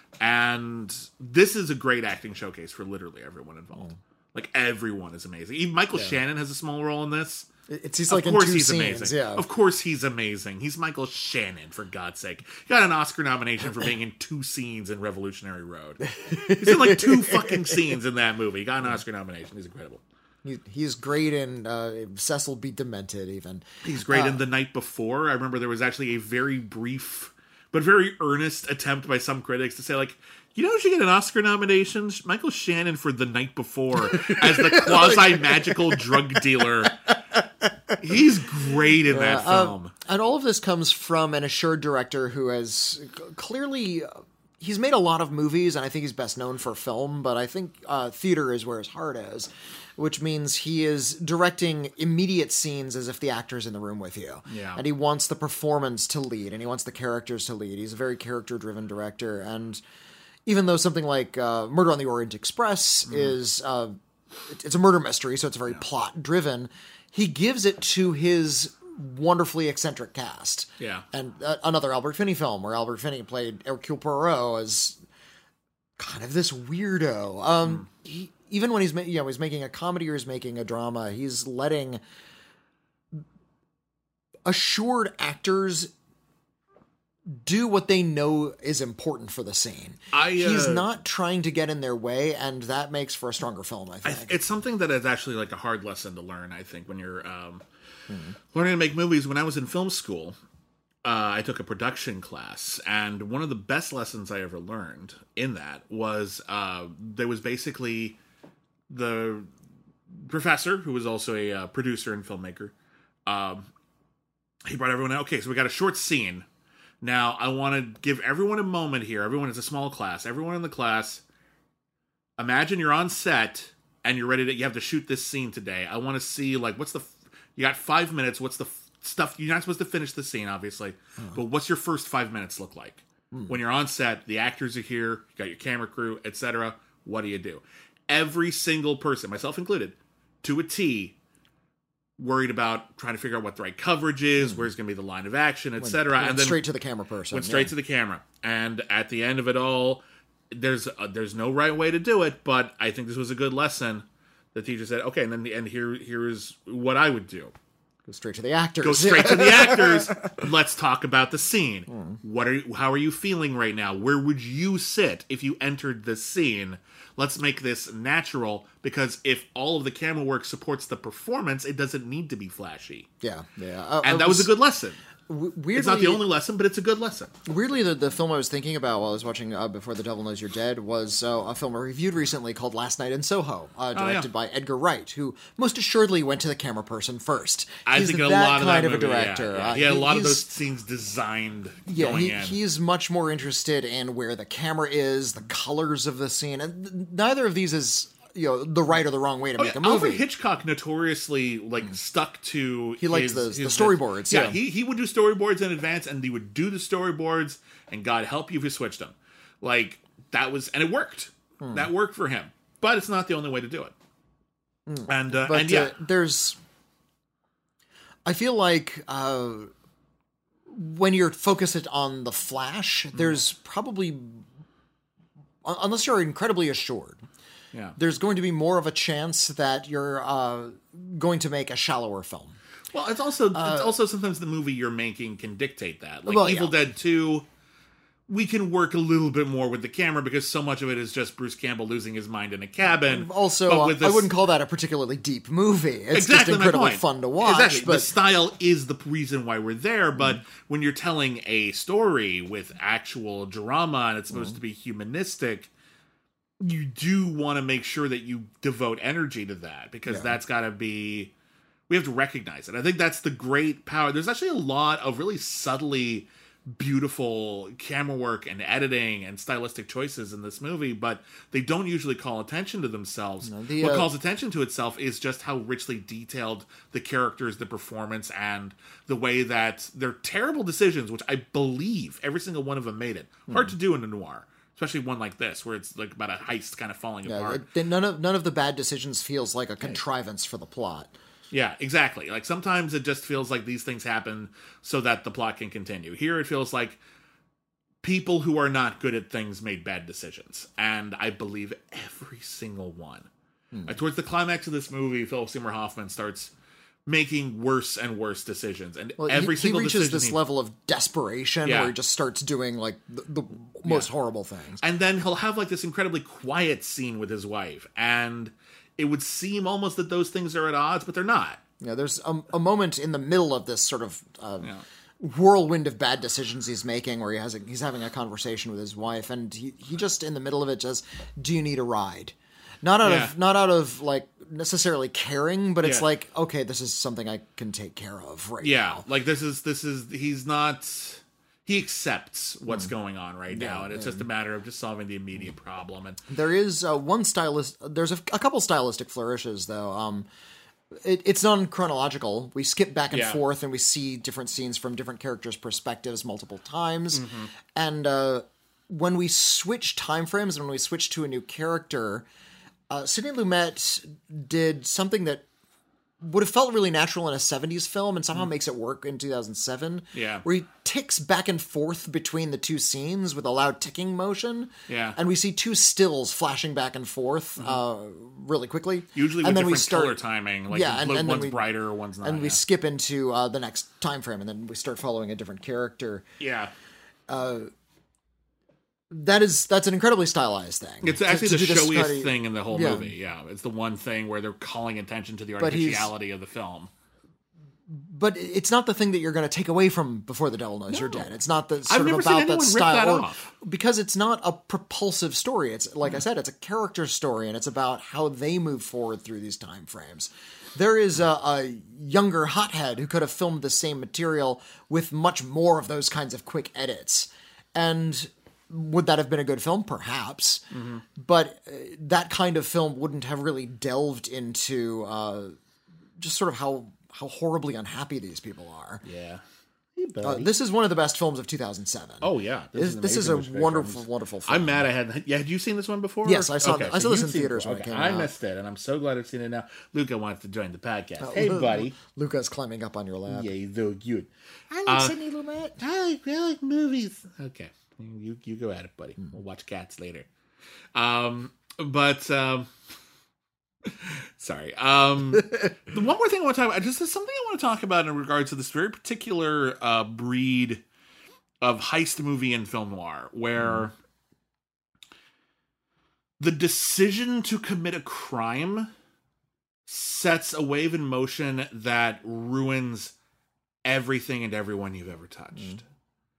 And this is a great acting showcase for literally everyone involved. Like everyone is amazing. Even Michael Shannon has a small role in this. it's he's Of like in course two he's scenes, amazing. yeah. Of course he's amazing. He's Michael Shannon, for God's sake. He got an Oscar nomination for being in two scenes in Revolutionary Road. He's in like two fucking scenes in that movie. He got an Oscar nomination. He's incredible. He, he's great in uh, Cecil B. Demented, even. He's great in The Night Before. I remember there was actually a very brief but very earnest attempt by some critics to say, like, you know who should get an Oscar nomination? Michael Shannon for The Night Before as the quasi-magical drug dealer. He's great in that Uh, film. and all of this comes from an assured director who has c- clearly... He's made a lot of movies, and I think he's best known for film, but I think uh, theater is where his heart is, which means he is directing immediate scenes as if the actor's in the room with you. Yeah. And he wants the performance to lead, and he wants the characters to lead. He's a very character-driven director, and even though something like uh, Murder on the Orient Express Mm-hmm. is... Uh, it- it's a murder mystery, so it's very plot-driven, he gives it to his wonderfully eccentric cast. Yeah. And uh, another Albert Finney film where Albert Finney played Hercule Poirot as kind of this weirdo. Um, he, even when he's ma- you know he's making a comedy or he's making a drama, he's letting assured actors do what they know is important for the scene. I, he's uh, not trying to get in their way, and that makes for a stronger film, I I, think. it's something that is actually like a hard lesson to learn, I think, when you're um, learning to make movies. When I was in film school, uh, I took a production class, and one of the best lessons I ever learned in that was uh, there was basically the professor, who was also a uh, producer and filmmaker. Um, he brought everyone out. Okay, so we got a short scene. Now, I want to give everyone a moment here. Everyone is a small class. Everyone in the class, imagine you're on set and you're ready to, you have to shoot this scene today. I want to see, like, what's the, you got five minutes. What's the f- stuff, you're not supposed to finish the scene, obviously, but what's your first five minutes look like? When you're on set, the actors are here, you got your camera crew, et cetera. What do you do? Every single person, myself included, to a T, worried about trying to figure out what the right coverage is, where's going to be the line of action, et cetera. Went And then straight to the camera person. went straight yeah. to the camera. And at the end of it all, there's uh, there's no right way to do it, but I think this was a good lesson. The teacher said, "Okay, and then the end here here is what I would do. Go straight to the actors. Go straight to the actors. Let's talk about the scene. What are you, how are you feeling right now? Where would you sit if you entered this scene? Let's make this natural, because if all of the camera work supports the performance, it doesn't need to be flashy." Yeah, yeah. Uh, And I that was a good lesson. w- weirdly, It's not the only lesson, but it's a good lesson. Weirdly, the, the film I was thinking about while I was watching uh, Before the Devil Knows You're Dead was uh, a film I reviewed recently called Last Night in Soho, uh, directed oh, yeah. by Edgar Wright, who most assuredly went to the camera person first. I He's think that a lot of kind that of a movie, yeah, director. yeah. Uh, He had a lot of he's- those scenes designed Yeah, going he, in. he's much more interested in where the camera is, the colors of the scene, and th- neither of these is, you know, the right or the wrong way to Oh, make yeah, a movie. Alfred Hitchcock notoriously like stuck to He liked his- the- his- the storyboards, Yeah, yeah. he he would do storyboards in advance, and he would do the storyboards, and God help you if you switched them. Like that was, and it worked. Hmm. That worked for him, but it's not the only way to do it. And uh, But and yeah, uh, there's, I feel like uh, when you're focused on the Flash, Hmm. there's probably, un- unless you're incredibly assured, yeah. there's going to be more of a chance that you're uh, going to make a shallower film. Well, it's also it's also sometimes the movie you're making can dictate that. Like well, Evil yeah. Dead two, we can work a little bit more with the camera because so much of it is just Bruce Campbell losing his mind in a cabin. Also, But uh, with I this- wouldn't call that a particularly deep movie. It's exactly just my incredibly point. fun to watch. Exactly. The But style is the reason why we're there, but when you're telling a story with actual drama and it's supposed to be humanistic, you do want to make sure that you devote energy to that because Yeah. that's got to be. We have to recognize it. I think that's the great power. There's actually a lot of really subtly beautiful camera work and editing and stylistic choices in this movie, but they don't usually call attention to themselves. No, the, what uh, calls attention to itself is just how richly detailed the characters, the performance, and the way that they're terrible decisions, which I believe every single one of them made it. Hard to do in a noir. Especially one like this, where it's like about a heist kind of falling yeah, apart. it- none of none of the bad decisions feels like a contrivance for the plot. Yeah, exactly. Like sometimes it just feels like these things happen so that the plot can continue. Here it feels like people who are not good at things made bad decisions. And I believe every single one. Hmm. Like, towards the climax of this movie, Philip Seymour Hoffman starts making worse and worse decisions. And Well, every he, he single reaches decision this he- level of desperation Yeah. where he just starts doing like the, the most horrible things. And then he'll have like this incredibly quiet scene with his wife. And it would seem almost that those things are at odds, but they're not. Yeah, there's a, a moment in the middle of this sort of uh, Yeah. whirlwind of bad decisions he's making, where he has a, he's having a conversation with his wife, and he, he just in the middle of it just, do you need a ride? Not out Yeah. of not out of like necessarily caring, but it's Yeah. like, okay, this is something I can take care of right Yeah, now. like this is this is he's not he accepts what's going on right now, and it's just a matter of just solving the immediate problem. And There is uh, one stylist. There's a, a couple stylistic flourishes, though. Um, it, it's non-chronological. We skip back and Yeah. forth, and we see different scenes from different characters' perspectives multiple times. Mm-hmm. And uh, when we switch time frames and when we switch to a new character, uh, Sidney Lumet did something that would have felt really natural in a seventies film and somehow makes it work in two thousand seven. Mm. Yeah. Where he ticks back and forth between the two scenes with a loud ticking motion. Yeah. And we see two stills flashing back and forth uh, really quickly. usually with and then different we start, color timing, like yeah, and, and then one's we, brighter, one's not. and we yeah. skip into uh, the next time frame, and then we start following a different character. yeah. That is that's an incredibly stylized thing. It's To- actually to the do this showiest kind of- thing in the whole yeah. movie. Yeah, it's the one thing where they're calling attention to the But he's- artificiality of the film. But it's not the thing that you're going to take away from Before the Devil Knows You're Dead. It's not the sort I've of never seen about anyone that rip style, that or- off. because it's not a propulsive story. It's like I Mm. said, it's a character story, and it's about how they move forward through these time frames. There is a, a younger hothead who could have filmed the same material with much more of those kinds of quick edits, and would that have been a good film? Perhaps, Mm-hmm. but uh, that kind of film wouldn't have really delved into uh, just sort of how how horribly unhappy these people are. Yeah. Uh, this is one of the best films of two thousand seven. Oh yeah, This, this is a wonderful, wonderful film. I'm mad I hadn't. Yeah, had you seen this one before? Yes, I saw Okay, it- I saw this you've in seen theaters when it okay, came I out. missed it, and I'm so glad I've seen it now. Luca wants to join the podcast. Uh, hey, Lu- buddy. Luca's climbing up on your lap. Yeah, he's so cute. I like Uh, Sidney Lumet. I like, I like movies. Okay, you you go at it, buddy. We'll watch Cats later. Um, but um, sorry. Um, the one more thing I want to talk about, just is something I want to talk about in regards to this very particular uh, breed of heist movie and film noir, where the decision to commit a crime sets a wave in motion that ruins everything and everyone you've ever touched. Mm.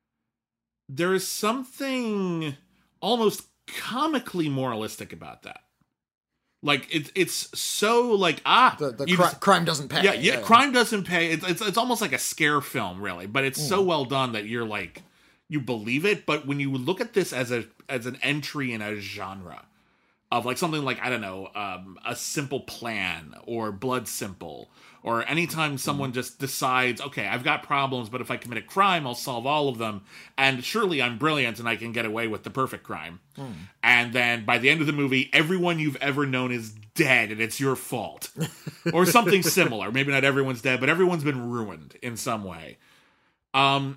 There is something almost comically moralistic about that. Like it's it's so like ah the, the cri- just, crime doesn't pay. Yeah, yeah, yeah, crime doesn't pay. It's, it's it's almost like a scare film, really, but it's mm. so well done that you're like you believe it. But when you look at this as a as an entry in a genre of like something like I don't know, um, A Simple Plan or Blood Simple, or anytime someone mm. just decides, okay, I've got problems, but if I commit a crime, I'll solve all of them, and surely I'm brilliant and I can get away with the perfect crime. Mm. And then by the end of the movie, everyone you've ever known is dead, and it's your fault, or something similar. Maybe not everyone's dead, but everyone's been ruined in some way. Um,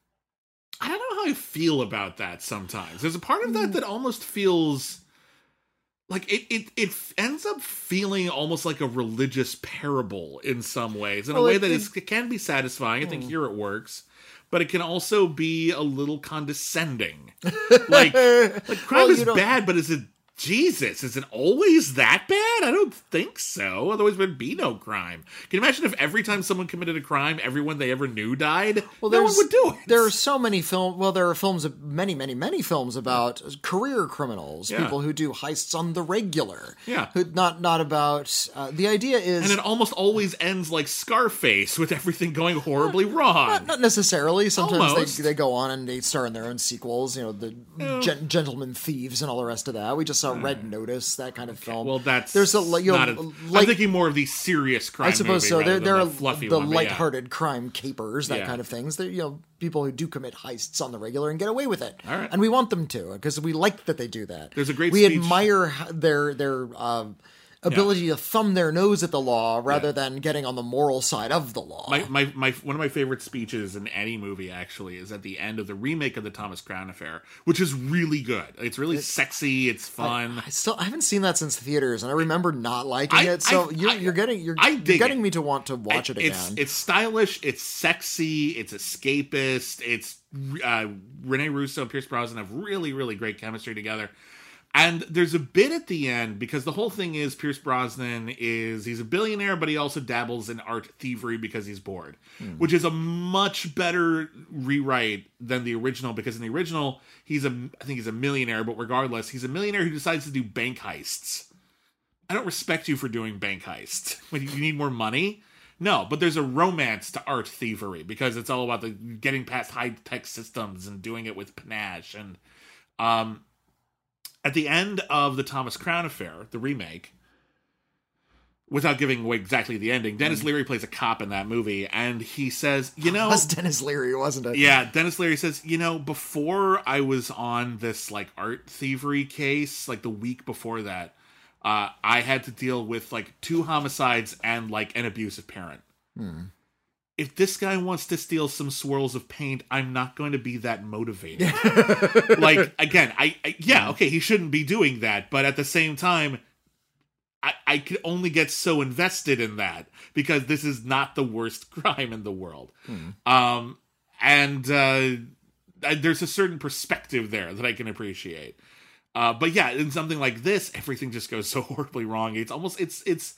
I don't know how I feel about that. Sometimes there's a part of that that almost feels. Like, it, it, it ends up feeling almost like a religious parable in some ways, in well, a way it, that it, is, it can be satisfying. I think here it works. But it can also be a little condescending. Like, like crime well, is bad, but is it Jesus? Is it always that bad? I don't think so. Otherwise, there'd be no crime. Can you imagine if every time someone committed a crime, everyone they ever knew died? Well, no one would do it. There are so many films. Well, there are films, many, many, many films about career criminals, yeah. people who do heists on the regular. Yeah, who, not not about. Uh, the idea is, and it almost always ends like Scarface, with everything going horribly wrong. Not, not necessarily. Sometimes they, they go on and they star in their own sequels. You know, the yeah. gen- Gentlemen Thieves and all the rest of that. We just saw Red Notice, that kind of okay. film. Well, that's there's a you know, not a, like, I'm thinking more of these serious crime. I suppose so. There, there the are fluffy the one, lighthearted yeah. crime capers, that yeah. kind of things. They're, you know, people who do commit heists on the regular and get away with it. All right. And we want them to, because we like that they do that. There's a great we speech. admire their their uh, ability yeah. to thumb their nose at the law rather yeah. than getting on the moral side of the law. My, my, my, one of my favorite speeches in any movie, actually, is at the end of the remake of the Thomas Crown Affair, which is really good. It's really it, sexy. It's fun. I, I still I haven't seen that since theaters, and I remember not liking I, it. So I, you're, I, you're getting you're, I you're getting it. me to want to watch it again. It's, it's stylish. It's sexy. It's escapist. It's uh, Rene Russo and Pierce Brosnan have really, really great chemistry together. And there's a bit at the end, because the whole thing is Pierce Brosnan is, he's a billionaire, but he also dabbles in art thievery because he's bored, mm. which is a much better rewrite than the original, because in the original, he's a, I think he's a millionaire, but regardless, he's a millionaire who decides to do bank heists. I don't respect you for doing bank heists. When you need more money? No, but there's a romance to art thievery, because it's all about the getting past high-tech systems and doing it with panache. And, um... at the end of the Thomas Crown Affair, the remake, without giving away exactly the ending, Dennis mm. Leary plays a cop in that movie, and he says, you know... It was Dennis Leary, wasn't it? Yeah, Dennis Leary says, you know, before I was on this, like, art thievery case, like, the week before that, uh, I had to deal with, like, two homicides and, like, an abusive parent. Hmm. If this guy wants to steal some swirls of paint, I'm not going to be that motivated. Like, again, I, I yeah, okay, he shouldn't be doing that, but at the same time, I, I could only get so invested in that, because this is not the worst crime in the world. Hmm. Um, and uh, there's a certain perspective there that I can appreciate. Uh, but yeah, in something like this, everything just goes so horribly wrong. It's almost, it's, it's,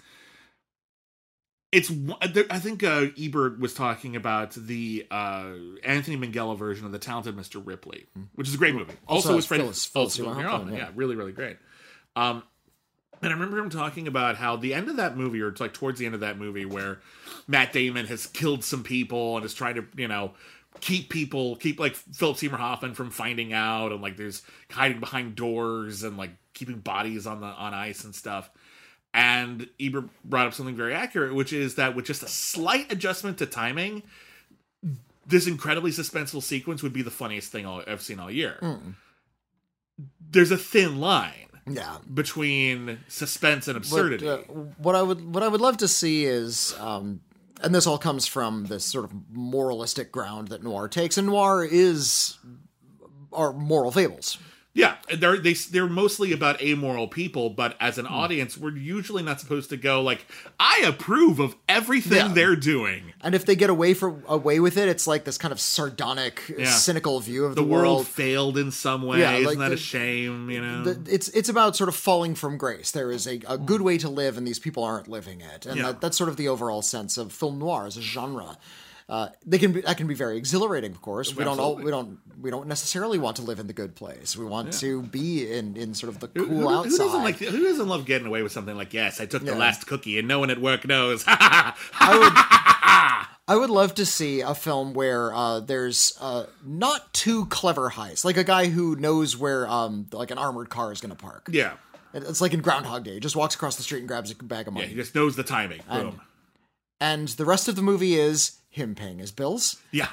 It's. I think uh, Ebert was talking about the uh, Anthony Minghella version of The Talented Mister Ripley, which is a great movie. Also, also with Fred Phyllis, Phyllis Phyllis Seymour Hoffman. Yeah, really, really great. Um, and I remember him talking about how the end of that movie, or it's like towards the end of that movie, where Matt Damon has killed some people and is trying to, you know, keep people, keep like Philip Seymour Hoffman from finding out, and like there's hiding behind doors and like keeping bodies on the on ice and stuff. And Ebert brought up something very accurate, which is that with just a slight adjustment to timing, this incredibly suspenseful sequence would be the funniest thing I've seen all year. Mm. There's a thin line, yeah, between suspense and absurdity. But, uh, what I would what I would love to see is, um, and this all comes from this sort of moralistic ground that noir takes, and noir is are moral fables. Yeah, they're they, they're mostly about amoral people, but as an audience, we're usually not supposed to go like, I approve of everything yeah. they're doing. And if they get away for away with it, it's like this kind of sardonic, yeah. cynical view of the, the world. The world failed in some way. Yeah, Isn't like that the, a shame? You know, the, it's it's about sort of falling from grace. There is a, a good way to live, and these people aren't living it, and yeah. that, that's sort of the overall sense of film noir as a genre. Uh, they can be, that can be very exhilarating, of course. We don't all, Absolutely. we don't we don't necessarily want to live in the good place. We want to be in, in sort of the cool Who, who, outside. who doesn't like? Who doesn't love getting away with something like, yes, I took the Yeah. last cookie and no one at work knows. I would I would love to see a film where uh, there's uh, not too clever heists, like a guy who knows where um, like an armored car is going to park. Yeah. It's like in Groundhog Day. He just walks across the street and grabs a bag of Yeah, money. he just knows the timing. Boom. And the rest of the movie is him paying his bills, Yeah.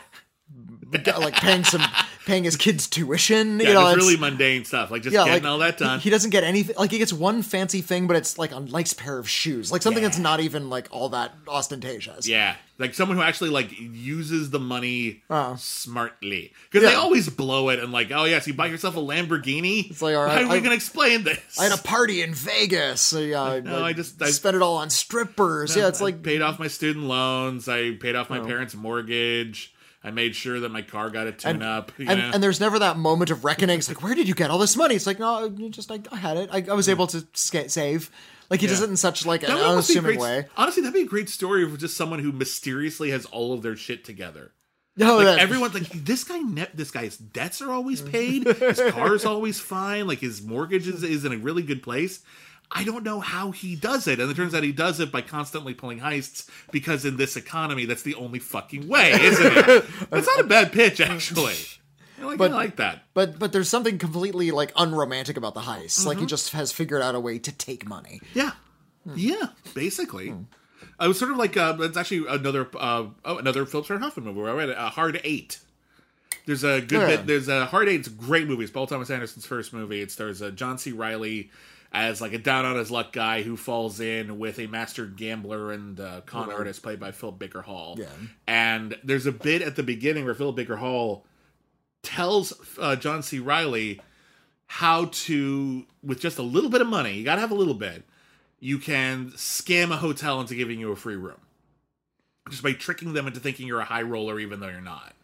like paying some, paying his kids' tuition. Yeah, you know, just it's- really mundane stuff. Like just yeah, getting like all that done. He, he doesn't get anything. Like he gets one fancy thing, but it's like a nice pair of shoes, like something Yeah. that's not even like all that ostentatious. Yeah, like someone who actually like uses the money Uh. smartly, because they Yeah. always blow it and like, oh yes, you buy yourself a Lamborghini. It's like, all right, how are we I- gonna explain this? I had a party in Vegas. So, yeah, I, No, I just- I- spent it all on strippers. yeah, it's I like paid off my student loans. I paid off my Oh. parents' mortgage. I made sure that my car got a tune up. and, yeah. and there's never that moment of reckoning. It's like, where did you get all this money? It's like, no, you just I, I had it. I, I was able to ska- save. Like he does Yeah. it in such like an That would almost be a unassuming great- way. Honestly, that'd be a great story of just someone who mysteriously has all of their shit together. No, Like that, everyone's like, this guy, ne- this guy's debts are always paid. His car's always fine. Like his mortgage is, is in a really good place. I don't know how he does it, and it turns out he does it by constantly pulling heists. Because in this economy, that's the only fucking way, isn't it? That's not a bad pitch, actually. I like, But- I like that. But but there's something completely like unromantic about the heist. Like Mm-hmm. he just has figured out a way to take money. Yeah, yeah. Basically, I was sort of like uh, it's actually another uh, oh another Philip Seymour Hoffman movie. Where I read it, uh, Hard Eight. There's a good Yeah. bit. There's a Hard Eight. It's a great movie. It's Paul Thomas Anderson's first movie. It stars uh, John C. Reilly as like a down on his luck guy who falls in with a master gambler and uh, con artist played by Philip Baker Hall. Yeah. And there's a bit at the beginning where Philip Baker Hall tells uh, John C. Reilly how to, with just a little bit of money, you gotta have a little bit, you can scam a hotel into giving you a free room. Just by tricking them into thinking you're a high roller even though you're not.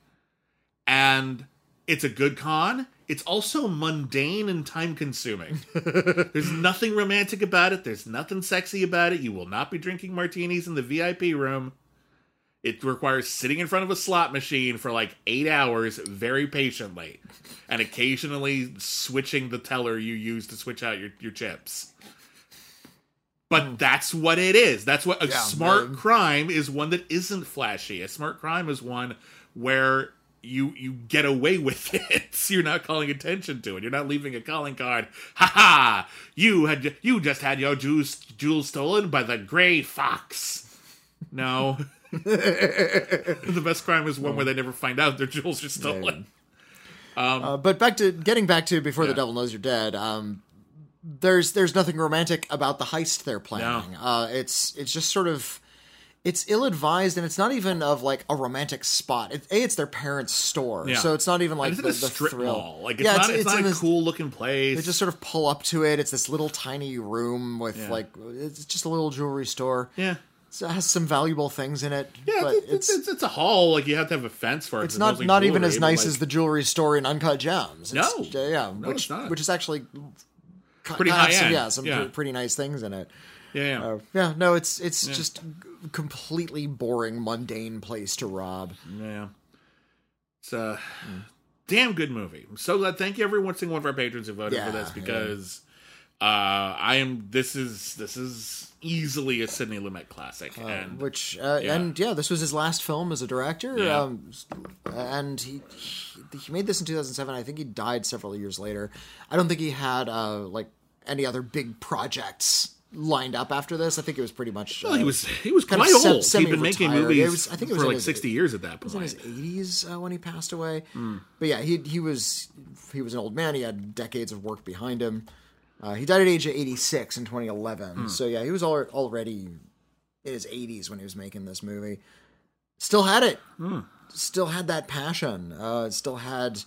And it's a good con. It's also mundane and time consuming. There's nothing romantic about it. There's nothing sexy about it. You will not be drinking martinis in the V I P room. It requires sitting in front of a slot machine for like eight hours very patiently. And occasionally switching the teller you use to switch out your, your chips. But that's what it is. That's what a Yeah, smart man. crime is, one that isn't flashy. A smart crime is one where you you get away with it. You're not calling attention to it. You're not leaving a calling card. Ha ha! You had you just had your jewels jewels stolen by the gray fox. No. The best crime is one where they never find out their jewels are stolen. Uh, but back to getting back to Before the Yeah. Devil Knows You're Dead. Um, there's there's nothing romantic about the heist they're planning. Uh, it's it's just sort of it's ill advised, and it's not even of like a romantic spot. It, a, it's their parents' store, Yeah. so it's not even like And the, it's in a the strip thrill. mall. Like it's yeah, not it's, not in a this- cool looking place. They just sort of pull up to it. It's this little tiny room with Yeah. like it's just a little jewelry store. yeah. So it has some valuable things in it. Yeah, but it's, it's, it's, it's a hall. Like you have to have a fence for it. It's not not even as nice as the jewelry store in Uncut Gems. It's, No. uh, yeah, No, which it's not. which is actually Pretty kind of some- high-end. Yeah, some Yeah. pre- pretty nice things in it. Yeah, yeah. Uh, yeah, no, it's it's just a completely boring, mundane place to rob. Yeah. It's a damn good movie. I'm so glad. Thank you, every single one of our patrons who voted Yeah, for this, yeah. because uh, I am. This is this is easily a Sidney Lumet classic, and Which uh, yeah. and yeah, this was his last film as a director. Yeah. Um, and he, he he made this in two thousand seven. I think he died several years later. I don't think he had uh, like any other big projects lined up after this. I think it was pretty much. well, he uh, was he was kind of quite se- old. He'd been making semi-retired. movies It was- I think it was for in like his- sixty years at that was in point. his eighties uh, when he passed away. Hmm. But yeah, he he was he was an old man. He had decades of work behind him. Uh, he died at age of eighty-six in twenty eleven. Hmm. So yeah, he was al- already in his eighties when he was making this movie. Still had it. Hmm. Still had that passion. Uh, still had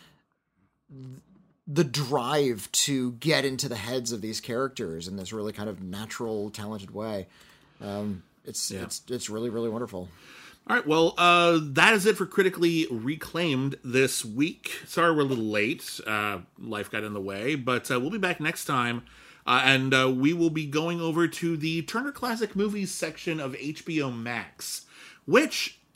the drive to get into the heads of these characters in this really kind of natural, talented way. Um, it's Yeah. it's it's really really wonderful. All right, well, uh, that is it for Critically Reclaimed this week. Sorry we're a little late. Uh, life got in the way, but uh, we'll be back next time, uh, and uh, we will be going over to the Turner Classic Movies section of H B O Max, which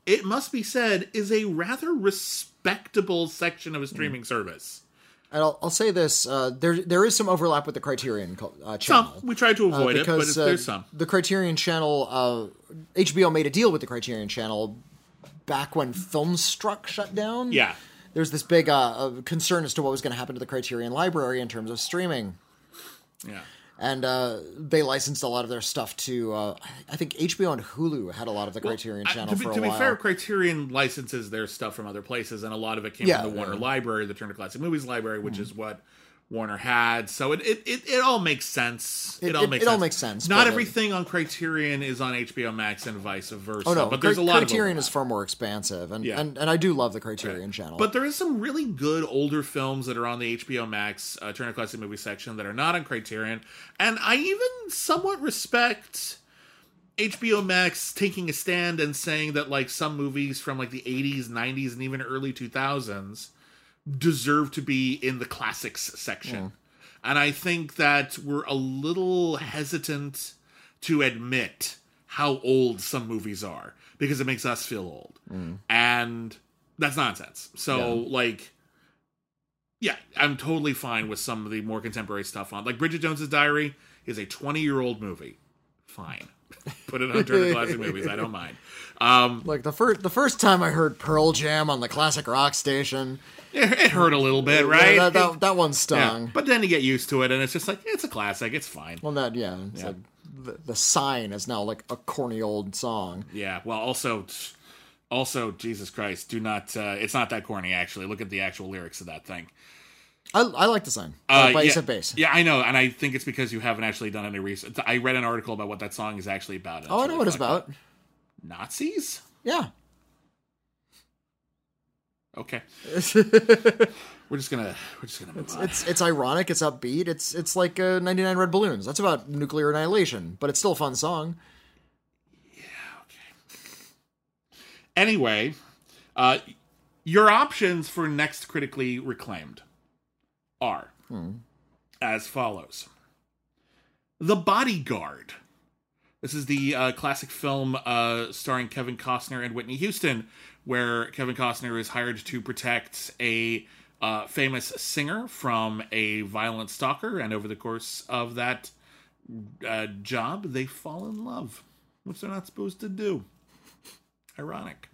it must be said, is a rather respectable section of a streaming mm. service. And I'll, I'll say this: uh, there there is some overlap with the Criterion uh, channel. Some we tried to avoid uh, because, it, but uh, there's some. The Criterion channel, uh, H B O made a deal with the Criterion channel back when Filmstruck shut down. Yeah, there's this big uh, concern as to what was going to happen to the Criterion library in terms of streaming. Yeah. And uh, they licensed a lot of their stuff to, uh, I think H B O and Hulu had a lot of the Criterion well, channel to be, for a to while. To be fair, Criterion licenses their stuff from other places, and a lot of it came yeah, from the Warner yeah. Library, the Turner Classic Movies Library, which mm. is what Warner had. So it it, it, it all makes sense. It, it all it, makes it sense. all makes sense. Not everything it, on Criterion is on H B O Max and vice versa. Oh no, but there's Cri- a lot Criterion of is far more expansive, and, yeah. and, and I do love the Criterion right. channel. But there is some really good older films that are on the H B O Max uh, Turner Classic Movie section that are not on Criterion, and I even somewhat respect H B O Max taking a stand and saying that like some movies from like the eighties, nineties, and even early two thousands deserve to be in the classics section. Mm. And I think that we're a little hesitant to admit how old some movies are because it makes us feel old. Mm. And that's nonsense. So, yeah. like, yeah, I'm totally fine with some of the more contemporary stuff on. Like, Bridget Jones's Diary is a twenty-year-old movie. Fine. Put it on Turner Classic Movies. I don't mind. Um, like, the first, the first time I heard Pearl Jam on the classic rock station... It hurt a little bit, right? Yeah, that, that, that one stung. Yeah. But then you get used to it, and it's just like, it's a classic. It's fine. Well, that, yeah. It's yeah. like the, the Sign is now like a corny old song. Yeah. Well, also, also, Jesus Christ, do not, uh, it's not that corny, actually. Look at the actual lyrics of that thing. I, I like the Sign. Uh, but yeah, you said bass. Yeah, I know, and I think it's because you haven't actually done any research. I read an article about what that song is actually about. Oh, I know what it's about. Up. Nazis? Yeah. Okay. we're just gonna we're just gonna move it's, on. It's it's ironic, it's upbeat, it's it's like uh, ninety-nine Red Balloons. That's about nuclear annihilation, but it's still a fun song. Yeah, okay. Anyway, uh your options for next critically reclaimed are hmm. as follows. The Bodyguard. This is the uh, classic film uh, starring Kevin Costner and Whitney Houston, where Kevin Costner is hired to protect a uh, famous singer from a violent stalker, and over the course of that uh, job, they fall in love, which they're not supposed to do. Ironic.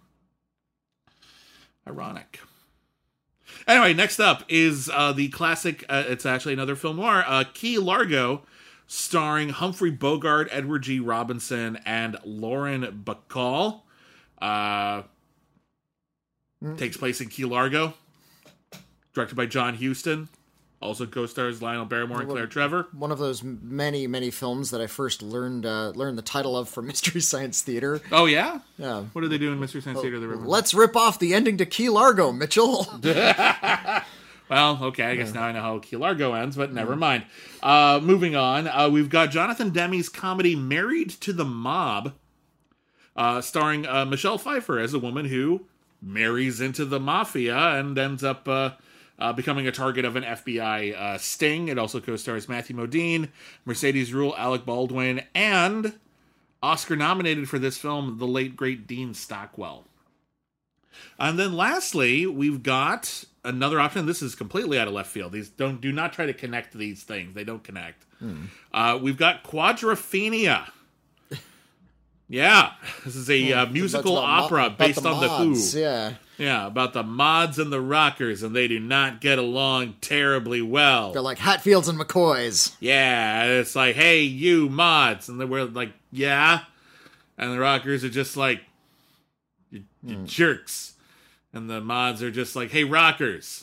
Ironic. Anyway, next up is uh, the classic, uh, it's actually another film noir, uh, Key Largo, starring Humphrey Bogart, Edward G. Robinson, and Lauren Bacall. Uh, mm. Takes place in Key Largo. Directed by John Huston. Also co-stars Lionel Barrymore and Claire Trevor. One of those many, many films that I first learned uh, learned the title of from Mystery Science Theater. Oh, yeah? Yeah. What do they do in Mystery Science Theater? Well, let's rip off the ending to Key Largo, Mitchell. Well, okay, I guess now I know how Key Largo ends, but never mind. Uh, moving on, uh, we've got Jonathan Demme's comedy Married to the Mob, uh, starring uh, Michelle Pfeiffer as a woman who marries into the mafia and ends up uh, uh, becoming a target of an F B I uh, sting. It also co-stars Matthew Modine, Mercedes Ruehl, Alec Baldwin, and Oscar-nominated for this film, the late, great Dean Stockwell. And then lastly, we've got another option. This is completely out of left field. These don't do not try to connect these things. They don't connect. Hmm. Uh, we've got Quadrophenia. Yeah, this is a uh, musical opera mo- based the on mods, the Who. Yeah, yeah, about the mods and the rockers, and they do not get along terribly well. They're like Hatfields and McCoys. Yeah, it's like, hey, you mods, and we're like, yeah, and the rockers are just like, you, you hmm. jerks. And the mods are just like, hey, rockers,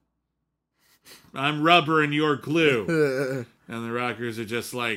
I'm rubber and you're glue. And the rockers are just like,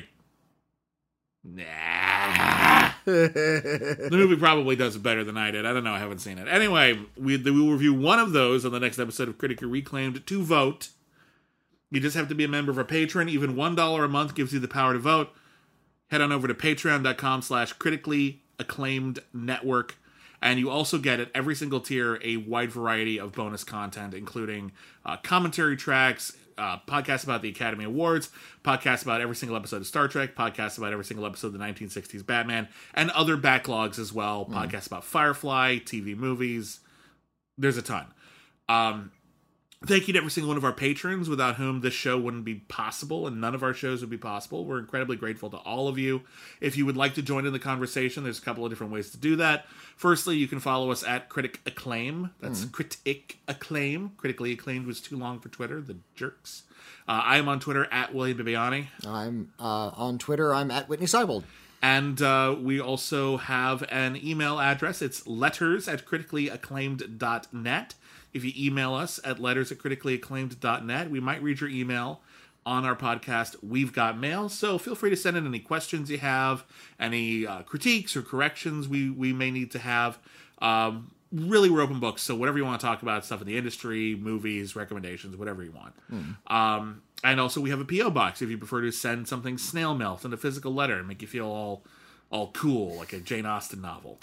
nah. The movie probably does it better than I did. I don't know. I haven't seen it. Anyway, we, we will review one of those on the next episode of Critically Reclaimed. To vote, you just have to be a member of our Patreon. Even one dollar a month gives you the power to vote. Head on over to patreon.com slash critically acclaimed network. And you also get at every single tier a wide variety of bonus content, including uh, commentary tracks, uh, podcasts about the Academy Awards, podcasts about every single episode of Star Trek, podcasts about every single episode of the nineteen sixties Batman, and other backlogs as well. Mm. Podcasts about Firefly, T V movies. There's a ton. Um, thank you to every single one of our patrons, without whom this show wouldn't be possible, and none of our shows would be possible. We're incredibly grateful to all of you. If you would like to join in the conversation, there's a couple of different ways to do that. Firstly, you can follow us at Critic Acclaim. That's mm. Critic Acclaim. Critically Acclaimed was too long for Twitter, the jerks. Uh, I am on Twitter at William Bibiani. I'm uh, on Twitter. I'm at Whitney Seibold. And uh, we also have an email address. It's letters at critically acclaimed dot net. If you email us at letters at critically acclaimed dot net, we might read your email on our podcast, We've Got Mail. So feel free to send in any questions you have, any uh, critiques or corrections we, we may need to have. Um, really, we're open books, so whatever you want to talk about, stuff in the industry, movies, recommendations, whatever you want. Mm. Um, and also, we have a P O box if you prefer to send something snail mail, send a physical letter, and make you feel all all cool, like a Jane Austen novel.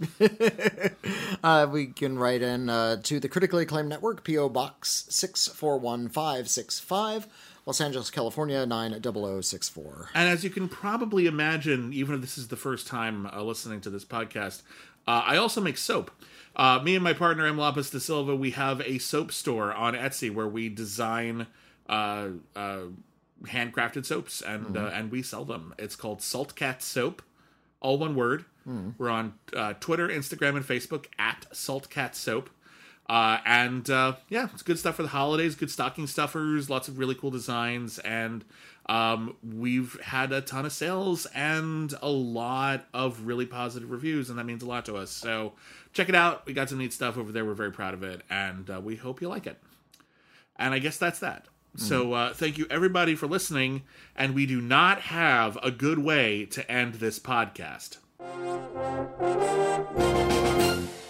uh, we can write in uh, to the Critically Acclaimed Network, P O Box six four one five six five, Los Angeles, California, nine zero zero six four. And as you can probably imagine, even if this is the first time uh, listening to this podcast, uh, I also make soap. Uh, me and my partner, M. Lapis da Silva, we have a soap store on Etsy where we design uh, uh, handcrafted soaps, and mm. uh, and we sell them. It's called Salt Cat Soap, all one word. Mm. We're on uh, Twitter, Instagram, and Facebook at Salt Cat Soap. Uh, and uh, yeah, it's good stuff for the holidays, good stocking stuffers, lots of really cool designs, and um, we've had a ton of sales and a lot of really positive reviews, and that means a lot to us. So check it out. We got some neat stuff over there. We're very proud of it, and uh, we hope you like it. And I guess that's that. Mm. So uh, thank you, everybody, for listening, and we do not have a good way to end this podcast.